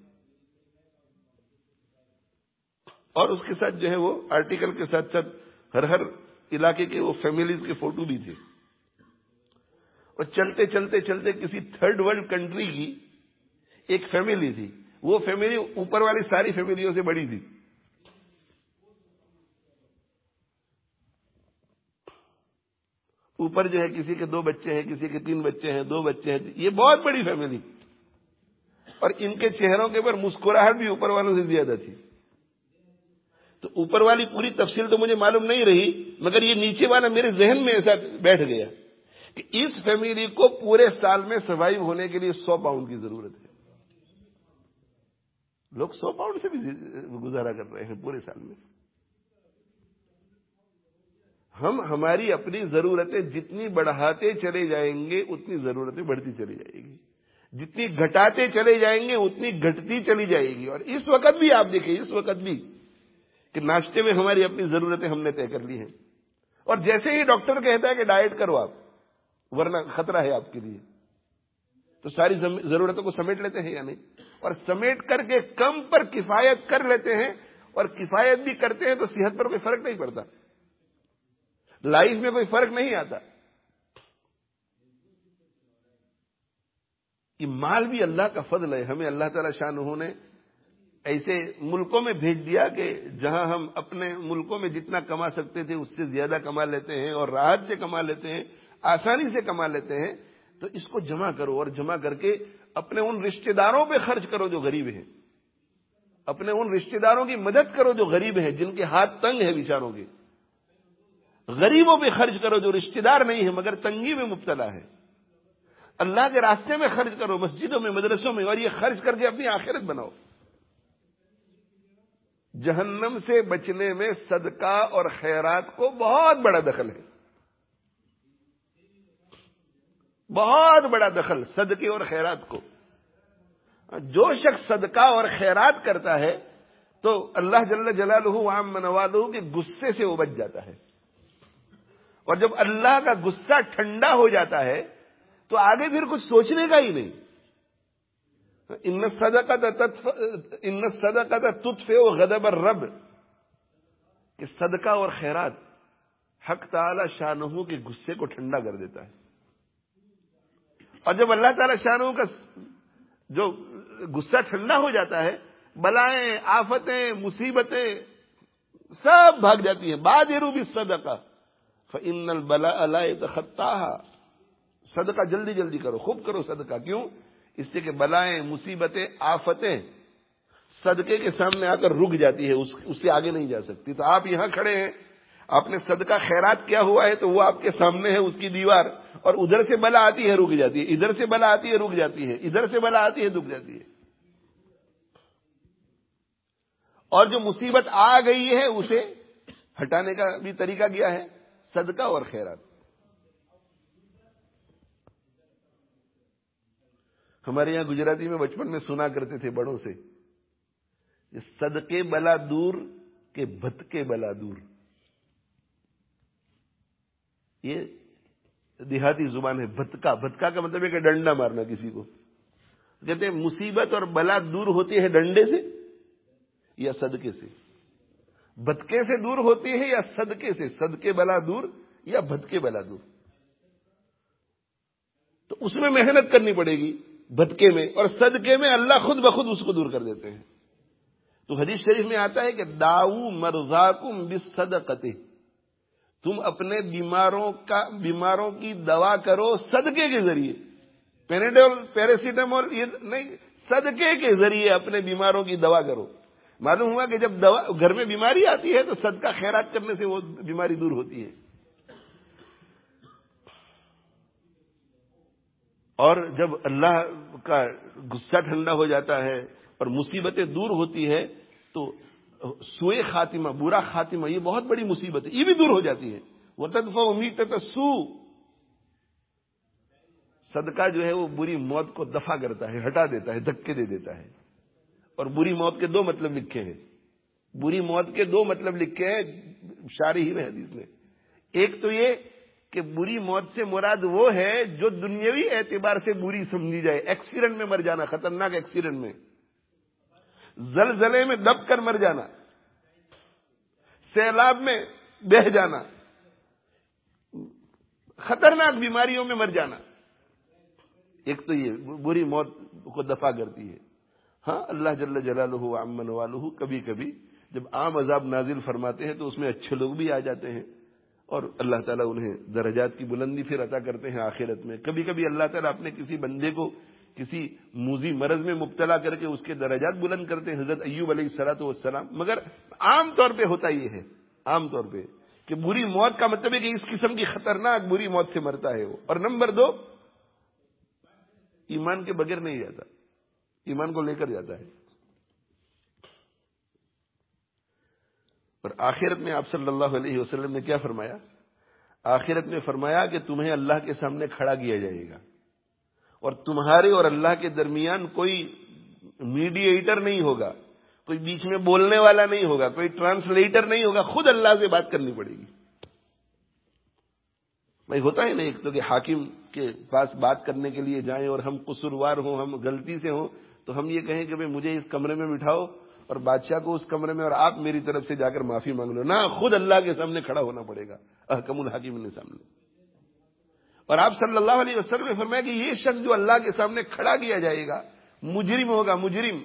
اور اس کے ساتھ جو ہے وہ آرٹیکل کے ساتھ ساتھ ہر علاقے کے وہ فیملیز کے فوٹو بھی تھے. اور چلتے چلتے چلتے کسی تھرڈ ورلڈ کنٹری کی ایک فیملی تھی، وہ فیملی اوپر والی ساری فیملیوں سے بڑی تھی. اوپر جو ہے کسی کے 2 بچے ہیں، کسی کے 3 بچے ہیں، 2 بچے ہیں، یہ بہت بڑی فیملی. اور ان کے چہروں کے اوپر مسکراہٹ بھی اوپر والوں سے زیادہ تھی. تو اوپر والی پوری تفصیل تو مجھے معلوم نہیں رہی، مگر یہ نیچے والا میرے ذہن میں ایسا بیٹھ گیا کہ اس فیملی کو پورے سال میں سروائیو ہونے کے لیے 100 پاؤنڈ کی ضرورت ہے. لوگ 100 پاؤنڈ سے بھی گزارا کر رہے ہیں پورے سال میں. ہم ہماری اپنی ضرورتیں جتنی بڑھاتے چلے جائیں گے اتنی ضرورتیں بڑھتی چلی جائے گی، جتنی گھٹاتے چلے جائیں گے اتنی گھٹتی چلی جائے گی. اور اس وقت بھی آپ دیکھیں، اس وقت بھی کہ ناشتے میں ہماری اپنی ضرورتیں ہم نے طے کر لی ہیں، اور جیسے ہی ڈاکٹر کہتا ہے کہ ڈائٹ کرو آپ ورنہ خطرہ ہے آپ کے لیے، تو ساری ضرورتوں کو سمیٹ لیتے ہیں یا نہیں؟ اور سمیٹ کر کے کم پر کفایت کر لیتے ہیں، اور کفایت بھی کرتے ہیں تو صحت پر کوئی فرق نہیں پڑتا، لائف میں کوئی فرق نہیں آتا. یہ مال بھی اللہ کا فضل ہے. ہمیں اللہ تعالی شانہ نے ایسے ملکوں میں بھیج دیا کہ جہاں ہم اپنے ملکوں میں جتنا کما سکتے تھے اس سے زیادہ کما لیتے ہیں، اور راحت سے کما لیتے ہیں، آسانی سے کما لیتے ہیں. تو اس کو جمع کرو، اور جمع کر کے اپنے ان رشتہ داروں پہ خرچ کرو جو غریب ہیں، اپنے ان رشتہ داروں کی مدد کرو جو غریب ہیں، جن کے ہاتھ تنگ ہیں بیچاروں کے. غریبوں پہ خرچ کرو جو رشتہ دار نہیں ہے مگر تنگی میں مبتلا ہے. اللہ کے راستے میں خرچ کرو، مسجدوں میں، مدرسوں میں، اور یہ خرچ کر کے اپنی آخرت بناؤ. جہنم سے بچنے میں صدقہ اور خیرات کو بہت بڑا دخل ہے، بہت بڑا دخل صدقے اور خیرات کو. جو شخص صدقہ اور خیرات کرتا ہے تو اللہ جل جلالہ وعم نوالہ کے غصے سے وہ بچ جاتا ہے. اور جب اللہ کا غصہ ٹھنڈا ہو جاتا ہے تو آگے پھر کچھ سوچنے کا ہی نہیں. ان الصدقۃ تطفئ غضب الرب، کہ صدقہ اور خیرات حق تعالی شانہ کے غصے کو ٹھنڈا کر دیتا ہے. اور جب اللہ تعالی شانہ کا جو غصہ ٹھنڈا ہو جاتا ہے، بلائیں، آفتیں، مصیبتیں سب بھاگ جاتی ہیں. بادروا بالصدقہ فإن البلاء لا يتخطاها، صدقہ جلدی جلدی کرو، خوب کرو صدقہ. کیوں؟ اس سے کہ بلائیں، مصیبتیں، آفتیں صدقے کے سامنے آ کر رک جاتی ہے، اس سے آگے نہیں جا سکتی. تو آپ یہاں کھڑے ہیں، آپ نے صدقہ خیرات کیا ہوا ہے تو وہ آپ کے سامنے ہے اس کی دیوار، اور ادھر سے بلا آتی ہے رک جاتی ہے، ادھر سے بلا آتی ہے رک جاتی ہے، ادھر سے بلا آتی ہے رک جاتی ہے. اور جو مصیبت آ گئی ہے اسے ہٹانے کا بھی طریقہ کیا ہے؟ صدقہ اور خیرات. ہمارے یہاں گجراتی میں بچپن میں سنا کرتے تھے بڑوں سے، صدقے بلا دور کے بھتکے بلا دور. یہ دیہاتی زبان ہے. بھتکا، بھتکا کا مطلب ہے کہ ڈنڈا مارنا کسی کو. کہتے ہیں مصیبت اور بلا دور ہوتی ہے ڈنڈے سے یا صدقے سے. بھتکے سے دور ہوتی ہے یا صدقے سے؟ صدقے بلا دور یا بھتکے بلا دور. تو اس میں محنت کرنی پڑے گی بھتکے میں، اور صدقے میں اللہ خود بخود اس کو دور کر دیتے ہیں. تو حدیث شریف میں آتا ہے کہ داؤ مرضاکم بالصدقۃ، تم اپنے بیماروں کی دوا کرو صدقے کے ذریعے. پینیڈول، پیراسیٹامول یہ نہیں، صدقے کے ذریعے اپنے بیماروں کی دوا کرو. معلوم ہوا کہ جب گھر میں بیماری آتی ہے تو صدقہ خیرات کرنے سے وہ بیماری دور ہوتی ہے. اور جب اللہ کا غصہ ٹھنڈا ہو جاتا ہے اور مصیبتیں دور ہوتی ہے تو سوء خاتمہ، برا خاتمہ، یہ بہت بڑی مصیبت ہے، یہ بھی دور ہو جاتی ہے. وَتَدْفَعُ مِيتَةَ السُّوءِ، صدقہ جو ہے وہ بری موت کو دفع کرتا ہے، ہٹا دیتا ہے، دھکے دے دیتا ہے. اور بری موت کے 2 مطلب لکھے ہیں. بری موت کے دو مطلب لکھے ہیں شارحین حدیث نے. ایک تو یہ کہ بری موت سے مراد وہ ہے جو دنیاوی اعتبار سے بری سمجھی جائے. ایکسیڈنٹ میں مر جانا, خطرناک ایکسیڈنٹ میں, زلزلے میں دب کر مر جانا, سیلاب میں بہہ جانا, خطرناک بیماریوں میں مر جانا. ایک تو یہ بری موت کو دفع کرتی ہے. ہاں, اللہ جل جلالہ و عم نوالہ کبھی کبھی جب عام عذاب نازل فرماتے ہیں تو اس میں اچھے لوگ بھی آ جاتے ہیں اور اللہ تعالیٰ انہیں درجات کی بلندی پھر عطا کرتے ہیں آخرت میں. کبھی کبھی اللہ تعالیٰ اپنے کسی بندے کو کسی موذی مرض میں مبتلا کر کے اس کے درجات بلند کرتے ہیں, حضرت ایوب علیہ الصلوۃ والسلام. مگر عام طور پہ ہوتا یہ ہے, عام طور پہ کہ بری موت کا مطلب ہے کہ اس قسم کی خطرناک بری موت سے مرتا ہے وہ. اور نمبر دو, ایمان کے بغیر نہیں جاتا, ایمان کو لے کر جاتا ہے. اور آخرت میں آپ صلی اللہ علیہ وسلم نے کیا فرمایا؟ آخرت میں فرمایا کہ تمہیں اللہ کے سامنے کھڑا کیا جائے گا اور تمہارے اور اللہ کے درمیان کوئی میڈییٹر نہیں ہوگا, کوئی بیچ میں بولنے والا نہیں ہوگا, کوئی ٹرانسلیٹر نہیں ہوگا, خود اللہ سے بات کرنی پڑے گی. بھائی ہوتا ہے نا ایک تو کہ حاکم کے پاس بات کرنے کے لیے جائیں اور ہم قصوروار ہوں, ہم غلطی سے ہوں, تو ہم یہ کہیں کہ بھئی مجھے اس کمرے میں بٹھاؤ اور بادشاہ کو اس کمرے میں, اور آپ میری طرف سے جا کر معافی مانگ لو. نہ, خود اللہ کے سامنے کھڑا ہونا پڑے گا, احکم الحاکمین کے سامنے. اور آپ صلی اللہ علیہ وسلم نے فرمایا کہ یہ شخص جو اللہ کے سامنے کھڑا کیا جائے گا مجرم ہوگا, مجرم.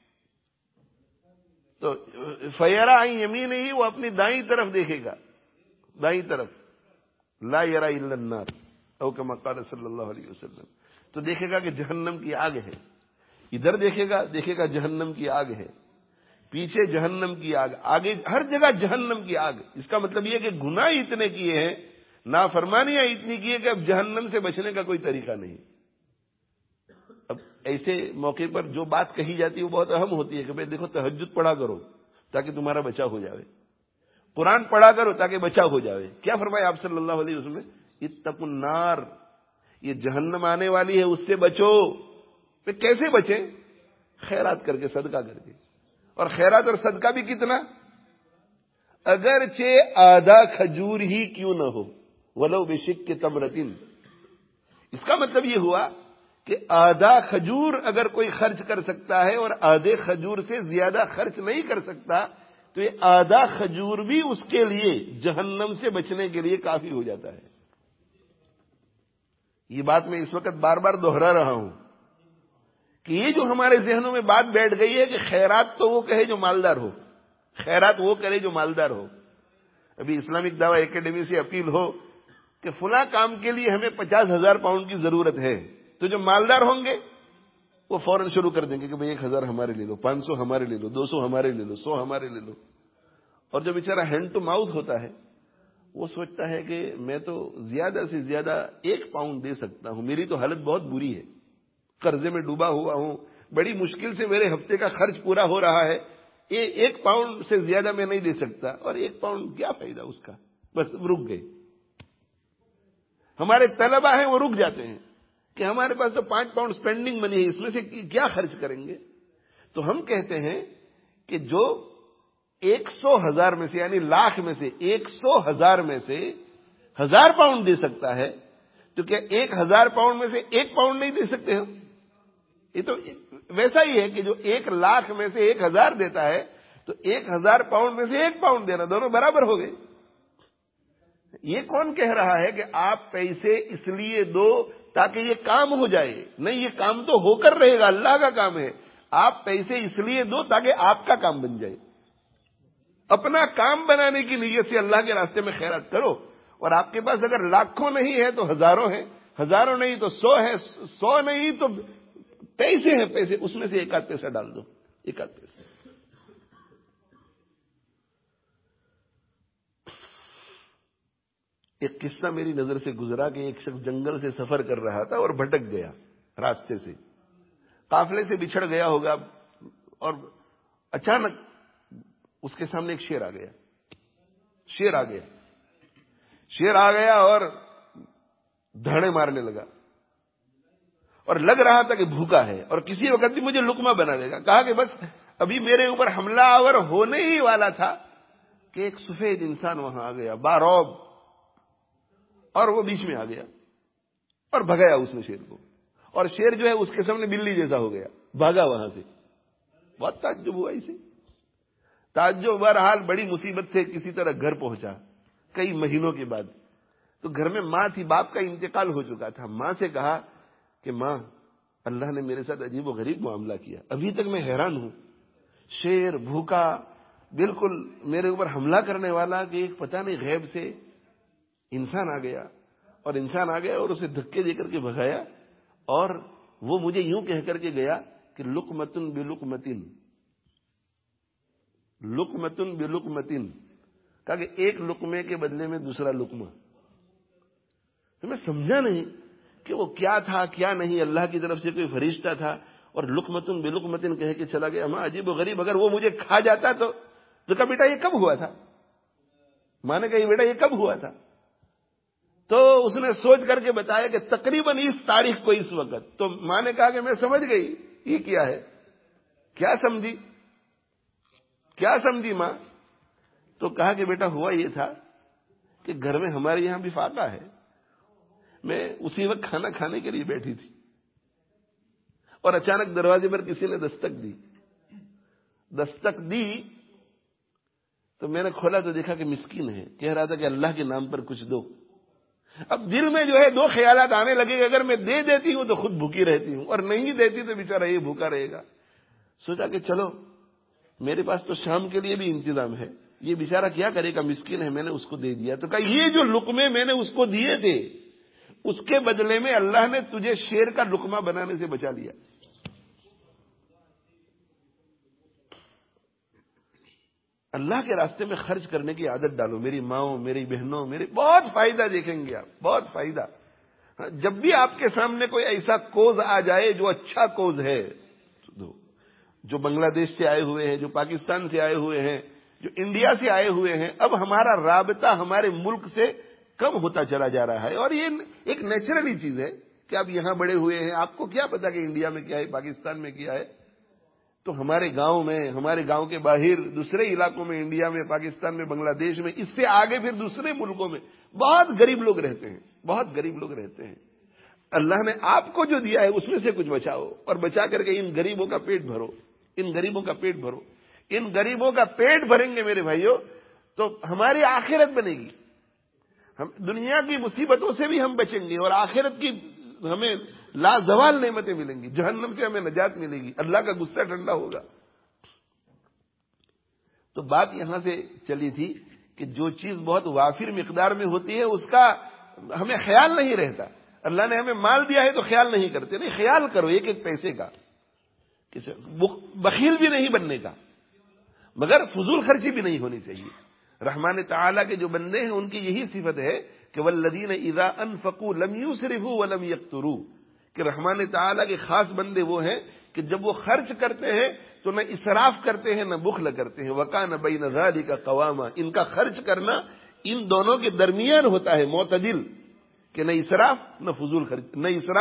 تو فیرا یمین ہی, وہ اپنی دائیں طرف دیکھے گا, دائیں طرف, لا یرا الا النار او کما قال صلی اللہ علیہ وسلم. تو دیکھے گا کہ جہنم کی آگ ہے, ادھر دیکھے گا جہنم کی آگ ہے, پیچھے جہنم کی آگ, آگے ہر جگہ جہنم کی آگ. اس کا مطلب یہ کہ گناہ اتنے کیے ہیں, نافرمانیاں اتنی کی ہے کہ اب جہنم سے بچنے کا کوئی طریقہ نہیں. اب ایسے موقع پر جو بات کہی جاتی ہے وہ بہت اہم ہوتی ہے کہ بھئی دیکھو, تہجد پڑھا کرو تاکہ تمہارا بچاؤ ہو جاوے, قرآن پڑھا کرو تاکہ بچاؤ ہو جاوے. کیا فرمایا آپ صلی اللہ علیہ وسلم نے؟ اتقوا النار, یہ جہنم آنے والی ہے, اس سے بچو. پھر کیسے بچیں؟ خیرات کر کے, صدقہ کر کے. اور خیرات اور صدقہ بھی کتنا؟ اگرچہ آدھا کھجور ہی کیوں نہ ہو, ولو بشق تمرتن. اس کا مطلب یہ ہوا کہ آدھا کھجور اگر کوئی خرچ کر سکتا ہے اور آدھے کھجور سے زیادہ خرچ نہیں کر سکتا, تو یہ آدھا کھجور بھی اس کے لیے جہنم سے بچنے کے لیے کافی ہو جاتا ہے. یہ بات میں اس وقت بار بار دوہرا رہا ہوں کہ یہ جو ہمارے ذہنوں میں بات بیٹھ گئی ہے کہ خیرات تو وہ کہے جو مالدار ہو, خیرات وہ کرے جو مالدار ہو. ابھی اسلامک دعوی اکیڈمی سے اپیل ہو کہ فلاں کام کے لیے ہمیں 50,000 پاؤنڈ کی ضرورت ہے, تو جو مالدار ہوں گے وہ فوراً شروع کر دیں گے کہ بھئی 1,000 ہمارے لے لو, 500 ہمارے لے لو, 200 ہمارے لے لو, 100 ہمارے لے لو. اور جو بیچارہ ہینڈ ٹو ماؤتھ ہوتا ہے وہ سوچتا ہے کہ میں تو زیادہ سے زیادہ 1 پاؤنڈ دے سکتا ہوں, میری تو حالت بہت بری ہے, قرضے میں ڈوبا ہوا ہوں, بڑی مشکل سے میرے ہفتے کا خرچ پورا ہو رہا ہے, 1 پاؤنڈ سے زیادہ میں نہیں دے سکتا. اور 1 پاؤنڈ کیا فائدہ اس کا, بس رک گئے. ہمارے طلبہ ہیں وہ رک جاتے ہیں کہ ہمارے پاس تو 5 پاؤنڈ سپینڈنگ منی ہے, اس میں سے کیا خرچ کریں گے. تو ہم کہتے ہیں کہ جو 100,000 میں سے, یعنی لاکھ میں سے 100,000 میں سے 1,000 پاؤنڈ دے سکتا ہے, تو کیا 1,000 پاؤنڈ میں سے 1 پاؤنڈ نہیں دے سکتے ہم؟ یہ تو ویسا ہی ہے کہ جو 1 لاکھ میں سے 1,000 دیتا ہے, تو 1,000 پاؤنڈ میں سے 1 پاؤنڈ دینا, دونوں برابر ہو گئے. یہ کون کہہ رہا ہے کہ آپ پیسے اس لیے دو تاکہ یہ کام ہو جائے؟ نہیں, یہ کام تو ہو کر رہے گا, اللہ کا کام ہے. آپ پیسے اس لیے دو تاکہ آپ کا کام بن جائے. اپنا کام بنانے کی نیت سے اللہ کے راستے میں خیرات کرو. اور آپ کے پاس اگر لاکھوں نہیں ہے تو ہزاروں ہیں, ہزاروں نہیں تو 100 ہے, 100 نہیں تو پیسے ہیں, پیسے اس میں سے 1 آدھ پیسہ ڈال دو, 1 آدھ پیسہ. ایک قصہ میری نظر سے گزرا کہ ایک شخص جنگل سے سفر کر رہا تھا اور بھٹک گیا راستے سے, قافلے سے بچھڑ گیا ہوگا, اور اچانک اس کے سامنے ایک شیر آ گیا. شیر آ گیا اور دھاڑے مارنے لگا, اور لگ رہا تھا کہ بھوکا ہے اور کسی وقت بھی مجھے لقمہ بنا لے گا. کہا کہ بس ابھی میرے اوپر حملہ آور ہونے ہی والا تھا کہ ایک سفید انسان وہاں آ گیا باروب، اور وہ بیچ میں آ گیا اور بھگایا اس نے شیر کو، اور شیر جو ہے اس کے سامنے بلی جیسا ہو گیا، بھاگا وہاں سے۔ بہت تعجب ہوا اسے، تعجب بہرحال بڑی مصیبت سے کسی طرح گھر پہنچا کئی مہینوں کے بعد۔ تو گھر میں ماں تھی، باپ کا انتقال ہو چکا تھا۔ ماں سے کہا کہ ماں، اللہ نے میرے ساتھ عجیب و غریب معاملہ کیا، ابھی تک میں حیران ہوں، شیر بھوکا بالکل میرے اوپر حملہ کرنے والا، کہ ایک پتہ نہیں غیب سے انسان آ گیا، اور اسے دھکے دے کر کے بھگایا، اور وہ مجھے یوں کہہ کر کے گیا کہ لقمتن بلقمتن، لقمتن بلقمتن، کہا کہ ایک لقمے کے بدلے میں دوسرا لقمہ۔ تو میں سمجھا نہیں کہ وہ کیا تھا کیا نہیں، اللہ کی طرف سے کوئی فرشتہ تھا، اور لقمتن بلقمتن کہہ کے چلا گیا۔ ماں عجیب و غریب، اگر وہ مجھے کھا جاتا تو کہا بیٹا یہ کب ہوا تھا؟ ماں نے کہا بیٹا یہ کب ہوا تھا؟ تو اس نے سوچ کر کے بتایا کہ تقریباً اس تاریخ کو اس وقت۔ تو ماں نے کہا کہ میں سمجھ گئی یہ کیا ہے۔ کیا سمجھی ماں؟ تو کہا کہ بیٹا ہوا یہ تھا کہ گھر میں ہمارے یہاں بھی فاقہ ہے، میں اسی وقت کھانا کھانے کے لیے بیٹھی تھی، اور اچانک دروازے پر کسی نے دستک دی تو میں نے کھولا تو دیکھا کہ مسکین ہے، کہہ رہا تھا کہ اللہ کے نام پر کچھ دو۔ اب دل میں جو ہے دو خیالات آنے لگے کہ اگر میں دے دیتی ہوں تو خود بھوکی رہتی ہوں، اور نہیں دیتی تو بیچارہ یہ بھوکا رہے گا۔ سوچا کہ چلو میرے پاس تو شام کے لیے بھی انتظام ہے، یہ بیچارہ کیا کرے گا، مسکین ہے، میں نے اس کو دے دیا۔ تو کہا یہ جو لقمے میں نے اس کو دیے تھے، اس کے بدلے میں اللہ نے تجھے شیر کا لقمہ بنانے سے بچا لیا۔ اللہ کے راستے میں خرچ کرنے کی عادت ڈالو، میری ماؤں، میری بہنوں، بہت فائدہ دیکھیں گے آپ، بہت فائدہ۔ جب بھی آپ کے سامنے کوئی ایسا کوز آ جائے جو اچھا کوز ہے، جو بنگلہ دیش سے آئے ہوئے ہیں، جو پاکستان سے آئے ہوئے ہیں، جو انڈیا سے آئے ہوئے ہیں، اب ہمارا رابطہ ہمارے ملک سے کم ہوتا چلا جا رہا ہے، اور یہ ایک نیچرلی چیز ہے کہ آپ یہاں بڑے ہوئے ہیں، آپ کو کیا پتا کہ انڈیا میں کیا ہے، پاکستان میں کیا ہے۔ تو ہمارے گاؤں میں، ہمارے گاؤں کے باہر دوسرے علاقوں میں، انڈیا میں، پاکستان میں، بنگلہ دیش میں، اس سے آگے پھر دوسرے ملکوں میں بہت غریب لوگ رہتے ہیں، بہت غریب لوگ رہتے ہیں۔ اللہ نے آپ کو جو دیا ہے اس میں سے کچھ بچاؤ، اور بچا کر کے ان غریبوں کا پیٹ بھرو، ان غریبوں کا پیٹ بھرو۔ ان غریبوں کا پیٹ بھریں گے میرے بھائیوں تو ہماری آخرت بنے گی، ہم دنیا کی مصیبتوں سے بھی ہم بچیں گے، اور آخرت کی ہمیں لازوال نعمتیں ملیں گی، جہنم سے ہمیں نجات ملے گی، اللہ کا غصہ ٹھنڈا ہوگا۔ تو بات یہاں سے چلی تھی کہ جو چیز بہت وافر مقدار میں ہوتی ہے اس کا ہمیں خیال نہیں رہتا۔ اللہ نے ہمیں مال دیا ہے تو خیال نہیں کرتے، نہیں، خیال کرو ایک ایک پیسے کا، بخیل بھی نہیں بننے کا، مگر فضول خرچی بھی نہیں ہونی چاہیے۔ رحمان تعالیٰ کے جو بندے ہیں ان کی یہی صفت ہے کہ والذین اذا انفقوا لم یسرفوا ولم یقتروا، کہ رحمان تعالیٰ کے خاص بندے وہ ہیں کہ جب وہ خرچ کرتے ہیں تو نہ اسراف کرتے ہیں نہ بخل کرتے ہیں، وکان بین ذلک قواما، ان کا خرچ کرنا ان دونوں کے درمیان ہوتا ہے، معتدل، کہ نہ اسراف نہ فضول خرچی،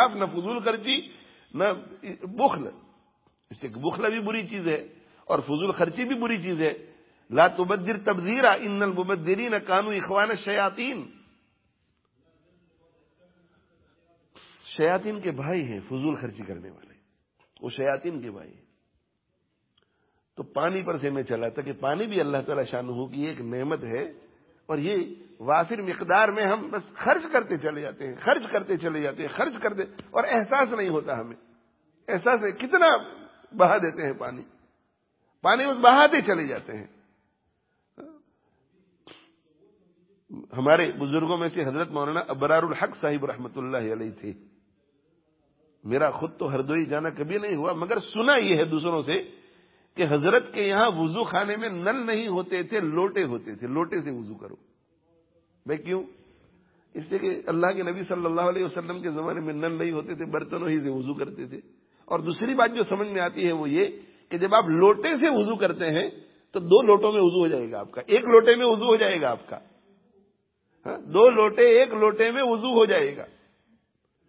نہ بخل۔ اس سے بخل بھی بری چیز ہے اور فضول خرچی بھی بری چیز ہے۔ لا تبذر تبذیرا ان المبذرین کانوا اخوان الشیاطین، شیاطین کے بھائی ہیں فضول خرچی کرنے والے، وہ شیاطین کے بھائی ہیں۔ تو پانی پر سے میں چلا تھا کہ پانی بھی اللہ تعالی شانہ کی ایک نعمت ہے، اور یہ وافر مقدار میں ہم بس خرچ کرتے چلے جاتے ہیں، خرچ کرتے، اور احساس نہیں ہوتا ہمیں، احساس ہے کتنا بہا دیتے ہیں پانی اس بہاتے چلے جاتے ہیں۔ ہمارے بزرگوں میں سے حضرت مولانا ابرار الحق صاحب رحمۃ اللہ علیہ تھے۔ میرا خود تو ہردوئی جانا کبھی نہیں ہوا، مگر سنا یہ ہے دوسروں سے کہ حضرت کے یہاں وضو خانے میں نل نہیں ہوتے تھے، لوٹے ہوتے تھے، لوٹے سے وضو کرو۔ بھائی کیوں؟ اس لیے کہ اللہ کے نبی صلی اللہ علیہ وسلم کے زمانے میں نل نہیں ہوتے تھے، برتنوں ہی سے وضو کرتے تھے۔ اور دوسری بات جو سمجھ میں آتی ہے وہ یہ کہ جب آپ لوٹے سے وضو کرتے ہیں تو 2 لوٹوں میں وضو ہو جائے گا آپ کا، 1 لوٹے میں وضو ہو جائے گا آپ کا، 2 لوٹے 1 لوٹے میں وضو ہو جائے گا۔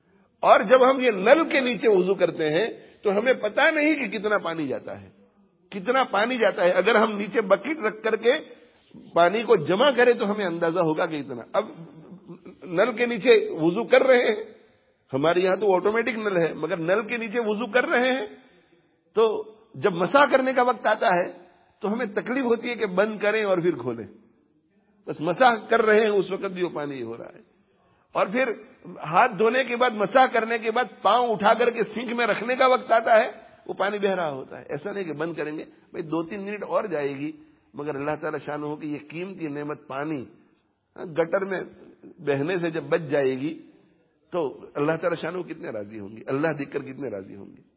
اور جب ہم یہ نل کے نیچے وضو کرتے ہیں تو ہمیں پتہ نہیں کہ کتنا پانی جاتا ہے، کتنا پانی جاتا ہے. اگر ہم نیچے بکیٹ رکھ کر کے پانی کو جمع کریں تو ہمیں اندازہ ہوگا کہ اتنا. اب نل کے نیچے وضو کر رہے ہیں, ہمارے یہاں تو آٹومیٹک نل ہے, مگر نل کے نیچے وضو کر رہے ہیں تو جب مسح کرنے کا وقت آتا ہے تو ہمیں تکلیف ہوتی ہے کہ بند کریں اور پھر کھولیں. بس مسح کر رہے ہیں اس وقت بھی وہ پانی ہو رہا ہے. اور پھر ہاتھ دھونے کے بعد, مسح کرنے کے بعد پاؤں اٹھا کر کے سنک میں رکھنے کا وقت آتا ہے, وہ پانی بہ رہا ہوتا ہے. ایسا نہیں کہ بند کریں گے بھائی 2-3 منٹ اور جائے گی, مگر اللہ تعالیٰ شان ہو کہ یہ قیمتی نعمت پانی گٹر میں بہنے سے جب بچ جائے گی تو اللہ تعالیٰ شان ہو کتنے راضی ہوں گے, اللہ دیکھ کر کتنے راضی ہوں گے.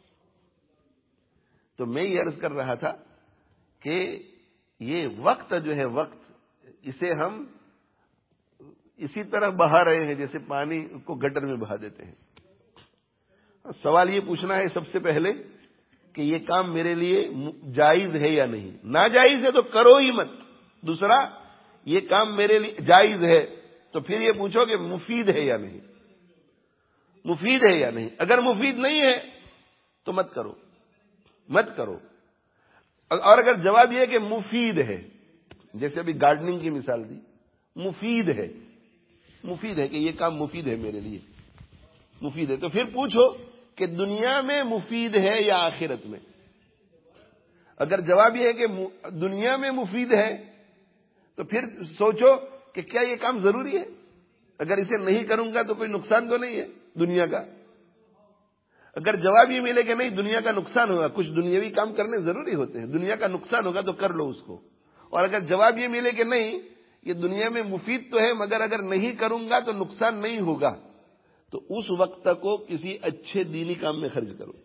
تو میں یہ عرض کر رہا تھا کہ یہ وقت جو ہے, وقت اسے ہم اسی طرح بہا رہے ہیں جیسے پانی کو گٹر میں بہا دیتے ہیں. سوال یہ پوچھنا ہے سب سے پہلے کہ یہ کام میرے لیے جائز ہے یا نہیں. ناجائز ہے تو کرو ہی مت. دوسرا, یہ کام میرے لیے جائز ہے تو پھر یہ پوچھو کہ مفید ہے یا نہیں, مفید ہے یا نہیں. اگر مفید نہیں ہے تو مت کرو, مت کرو. اور اگر جواب یہ ہے کہ مفید ہے, جیسے ابھی گارڈننگ کی مثال دی, مفید ہے, مفید ہے کہ یہ کام مفید ہے میرے لیے, مفید ہے, تو پھر پوچھو کہ دنیا میں مفید ہے یا آخرت میں. اگر جواب یہ ہے کہ دنیا میں مفید ہے تو پھر سوچو کہ کیا یہ کام ضروری ہے. اگر اسے نہیں کروں گا تو کوئی نقصان تو نہیں ہے دنیا کا. اگر جواب یہ ملے کہ نہیں دنیا کا نقصان ہوگا, کچھ دنیاوی کام کرنے ضروری ہوتے ہیں, دنیا کا نقصان ہوگا تو کر لو اس کو. اور اگر جواب یہ ملے کہ نہیں یہ دنیا میں مفید تو ہے مگر اگر نہیں کروں گا تو نقصان نہیں ہوگا, تو اس وقت کو کسی اچھے دینی کام میں خرچ کرو,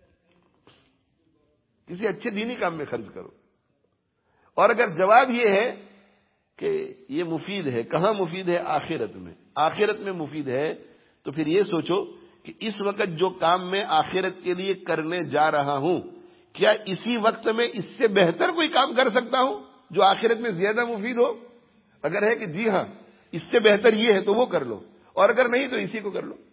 کسی اچھے دینی کام میں خرچ کرو. اور اگر جواب یہ ہے کہ یہ مفید ہے, کہاں مفید ہے؟ آخرت میں. آخرت میں مفید ہے تو پھر یہ سوچو کہ اس وقت جو کام میں آخرت کے لیے کرنے جا رہا ہوں, کیا اسی وقت میں اس سے بہتر کوئی کام کر سکتا ہوں جو آخرت میں زیادہ مفید ہو؟ اگر ہے کہ جی ہاں اس سے بہتر یہ ہے تو وہ کر لو, اور اگر نہیں تو اسی کو کر لو.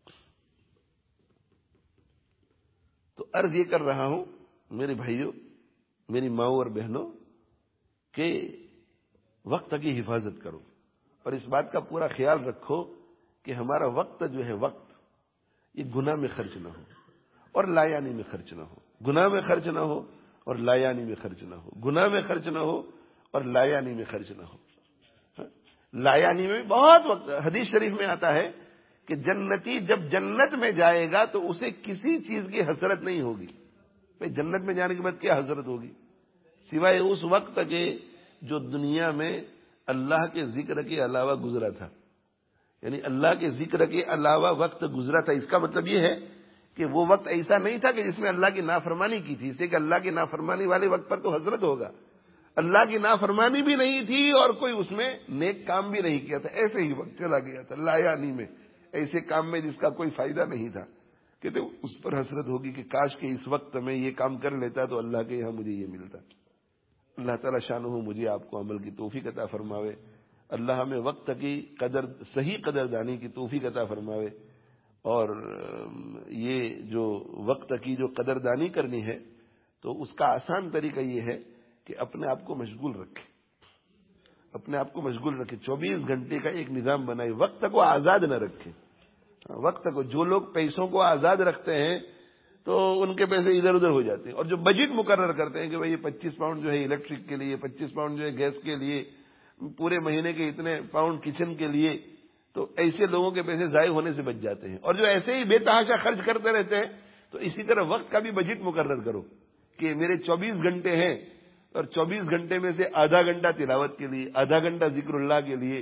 تو عرض یہ کر رہا ہوں میرے بھائیوں, میری ماؤں اور بہنوں, کہ وقت کی حفاظت کرو اور اس بات کا پورا خیال رکھو کہ ہمارا وقت جو ہے, وقت یہ گناہ میں خرچ نہ ہو اور لایانی میں خرچ نہ ہو. گناہ میں خرچ نہ ہو اور لایانی میں خرچ نہ ہو. گناہ میں خرچ نہ ہو اور لایانی میں خرچ نہ ہو. لایانی میں بہت وقت, حدیث شریف میں آتا ہے کہ جنتی جب جنت میں جائے گا تو اسے کسی چیز کی حسرت نہیں ہوگی. بھائی جنت میں جانے کے بعد کیا حسرت ہوگی سوائے اس وقت کے جو دنیا میں اللہ کے ذکر کے علاوہ گزرا تھا. یعنی اللہ کے ذکر کے علاوہ وقت گزرا تھا. اس کا مطلب یہ ہے کہ وہ وقت ایسا نہیں تھا کہ جس میں اللہ کی نافرمانی کی تھی. اس لیے کہ اللہ کی نافرمانی والے وقت پر تو حسرت ہوگا. اللہ کی نافرمانی بھی نہیں تھی اور کوئی اس میں نیک کام بھی نہیں کیا تھا, ایسے ہی وقت چلا گیا تھا لایانی میں, ایسے کام میں جس کا کوئی فائدہ نہیں تھا. کہتے اس پر حسرت ہوگی کہ کاش کہ اس وقت میں یہ کام کر لیتا تو اللہ کے یہاں مجھے یہ ملتا. اللہ تعالیٰ شانہ مجھے آپ کو عمل کی توفیق عطا فرماوے. اللہ ہمیں وقت کی قدر, صحیح قدر دانی کی توفیق عطا فرماوے. اور یہ جو وقت کی جو قدر دانی کرنی ہے تو اس کا آسان طریقہ یہ ہے کہ اپنے آپ کو مشغول رکھے, اپنے آپ کو مشغول رکھے. 24 گھنٹے کا ایک نظام بنائے, وقت کو آزاد نہ رکھے. وقت کو, جو لوگ پیسوں کو آزاد رکھتے ہیں تو ان کے پیسے ادھر ادھر ہو جاتے ہیں. اور جو بجٹ مقرر کرتے ہیں کہ بھائی یہ 25 پاؤنڈ جو ہے الیکٹرک کے لیے, 25 پاؤنڈ جو ہے گیس کے لیے, پورے مہینے کے اتنے پاؤنڈ کچن کے لیے, تو ایسے لوگوں کے پیسے ضائع ہونے سے بچ جاتے ہیں. اور جو ایسے ہی بے تحاشا خرچ کرتے رہتے ہیں, تو اسی طرح وقت کا بھی بجٹ مقرر کرو کہ میرے 24 گھنٹے ہیں اور 24 گھنٹے میں سے آدھا گھنٹہ تلاوت کے لیے, آدھا گھنٹہ ذکر اللہ کے لیے,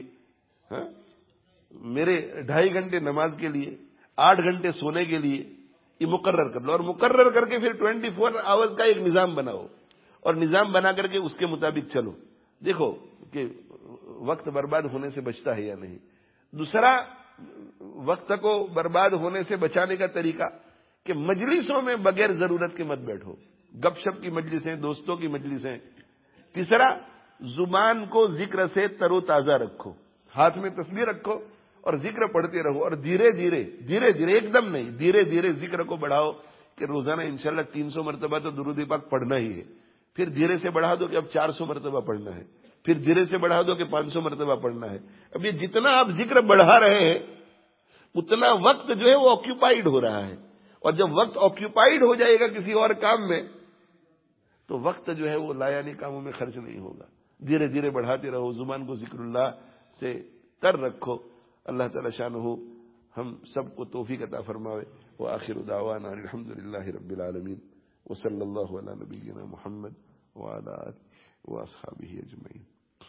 میرے 2.5 گھنٹے نماز کے لیے, 8 گھنٹے سونے کے لیے, یہ مقرر کر لو. اور مقرر کر کے پھر 24 آورز کا ایک نظام بناؤ اور نظام بنا کر کے اس کے مطابق چلو. دیکھو کہ وقت برباد ہونے سے بچتا ہے یا نہیں. دوسرا, وقت کو برباد ہونے سے بچانے کا طریقہ کہ مجلسوں میں بغیر ضرورت کے مت بیٹھو, گپ شپ کی مجلسیں, دوستوں کی مجلسیں. تیسرا, زبان کو ذکر سے تر و تازہ رکھو, ہاتھ میں تسبیح رکھو اور ذکر پڑھتے رہو. اور دھیرے دھیرے ایک دم نہیں, دھیرے دھیرے ذکر کو بڑھاؤ کہ روزانہ انشاءاللہ 300 مرتبہ تو درود پاک پڑھنا ہی ہے، پھر دھیرے سے بڑھا دو کہ اب 400 مرتبہ پڑھنا ہے، پھر دھیرے سے بڑھا دو کہ 500 مرتبہ پڑھنا ہے. اب یہ جتنا آپ ذکر بڑھا رہے ہیں اتنا وقت جو ہے وہ آکیوپائڈ ہو رہا ہے، اور جب وقت آکیوپائڈ ہو جائے گا کسی اور کام میں تو وقت جو ہے وہ لایانی کاموں میں خرچ نہیں ہوگا. دھیرے دھیرے بڑھاتے رہو، زبان کو ذکر اللہ سے تر رکھو. اللہ تعالی شانہ ہم سب کو توفیق عطا فرماوے. وآخر دعوانا الحمدللہ رب العالمین وصلی اللہ علی نبینا محمد وعلی آلہ واصحابہ اجمعین.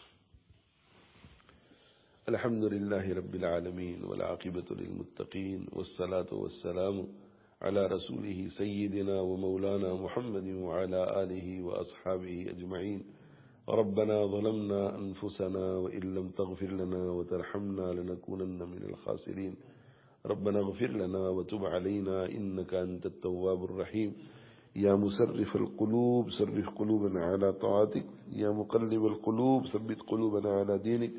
الحمد للہ رب العالمین والعاقبۃ للمتقین والصلاة والسلام على رسوله سيدنا ومولانا محمد وعلى آله وأصحابه أجمعين. ربنا ظلمنا أنفسنا وإن لم تغفر لنا وترحمنا لنكونن من الخاسرين. ربنا اغفر لنا وتب علينا إنك أنت التواب الرحيم. يا مسرف القلوب صرف قلوبنا على طاعتك. يا مقلب القلوب ثبت قلوبنا على دينك.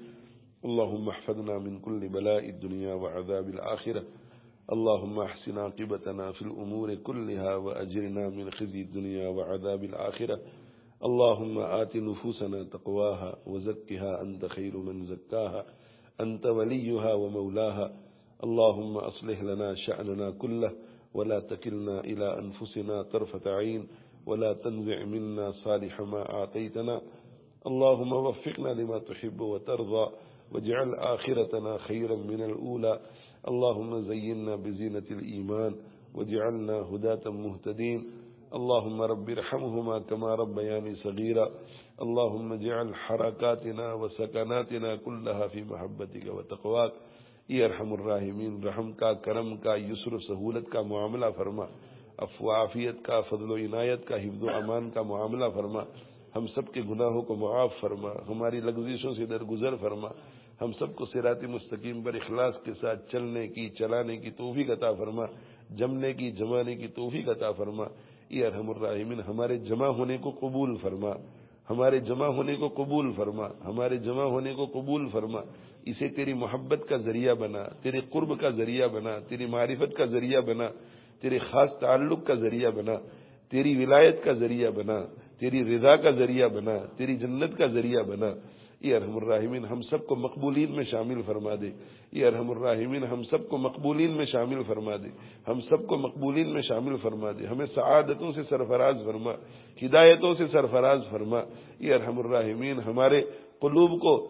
اللهم احفظنا من كل بلاء الدنيا وعذاب الآخرة. اللهم احسن عاقبتنا في الأمور كلها وأجرنا من خزي الدنيا وعذاب الآخرة. اللهم آت نفوسنا تقواها وزكها أنت خير من زكاها أنت وليها ومولاها. اللهم أصلح لنا شأننا كله ولا تكلنا إلى أنفسنا طرفة عين ولا تنزع منا صالح ما أعطيتنا. اللهم وفقنا لما تحب وترضى واجعل آخرتنا خيرا من الأولى. اللهم زينا بزينة الإيمان واجعلنا هداة مهتدين. اللهم رب ارحمهما كما ربياني صغيرا. اللهم اجعل حركاتنا وسكناتنا كلها في محبتك وتقواك. اے ارحم الراحمین، رحم کا، کرم کا، یسر و سہولت کا معاملہ فرما، عفو عافیت کا، فضل و عنایت کا، حفظ و امان کا معاملہ فرما. ہم سب کے گناہوں کو معاف فرما، ہماری لغزشوں سے درگزر فرما. ہم سب کو صراط مستقیم پر اخلاص کے ساتھ چلنے کی، چلانے کی توفیق عطا فرما، جمنے کی، جمانے کی توفیق عطا فرما. اے ارحم الراحمین، ہمارے جمع ہونے کو قبول فرما، ہمارے جمع ہونے کو قبول فرما، ہمارے جمع ہونے کو قبول فرما. اسے تیری محبت کا ذریعہ بنا، تیرے قرب کا ذریعہ بنا، تیری معرفت کا ذریعہ بنا، تیرے خاص تعلق کا ذریعہ بنا، تیری ولایت کا ذریعہ بنا، تیری رضا کا ذریعہ بنا، تیری جنت کا ذریعہ بنا. اے ارحم الراحمین، ہم سب کو مقبولین میں شامل فرما دے. اے ارحم الراحمین، ہم سب کو مقبولین میں شامل فرما دے، ہم سب کو مقبولین میں شامل فرما دے. ہمیں سعادتوں سے سرفراز فرما، ہدایتوں سے سرفراز فرما. اے ارحم الراحمین، ہمارے قلوب کو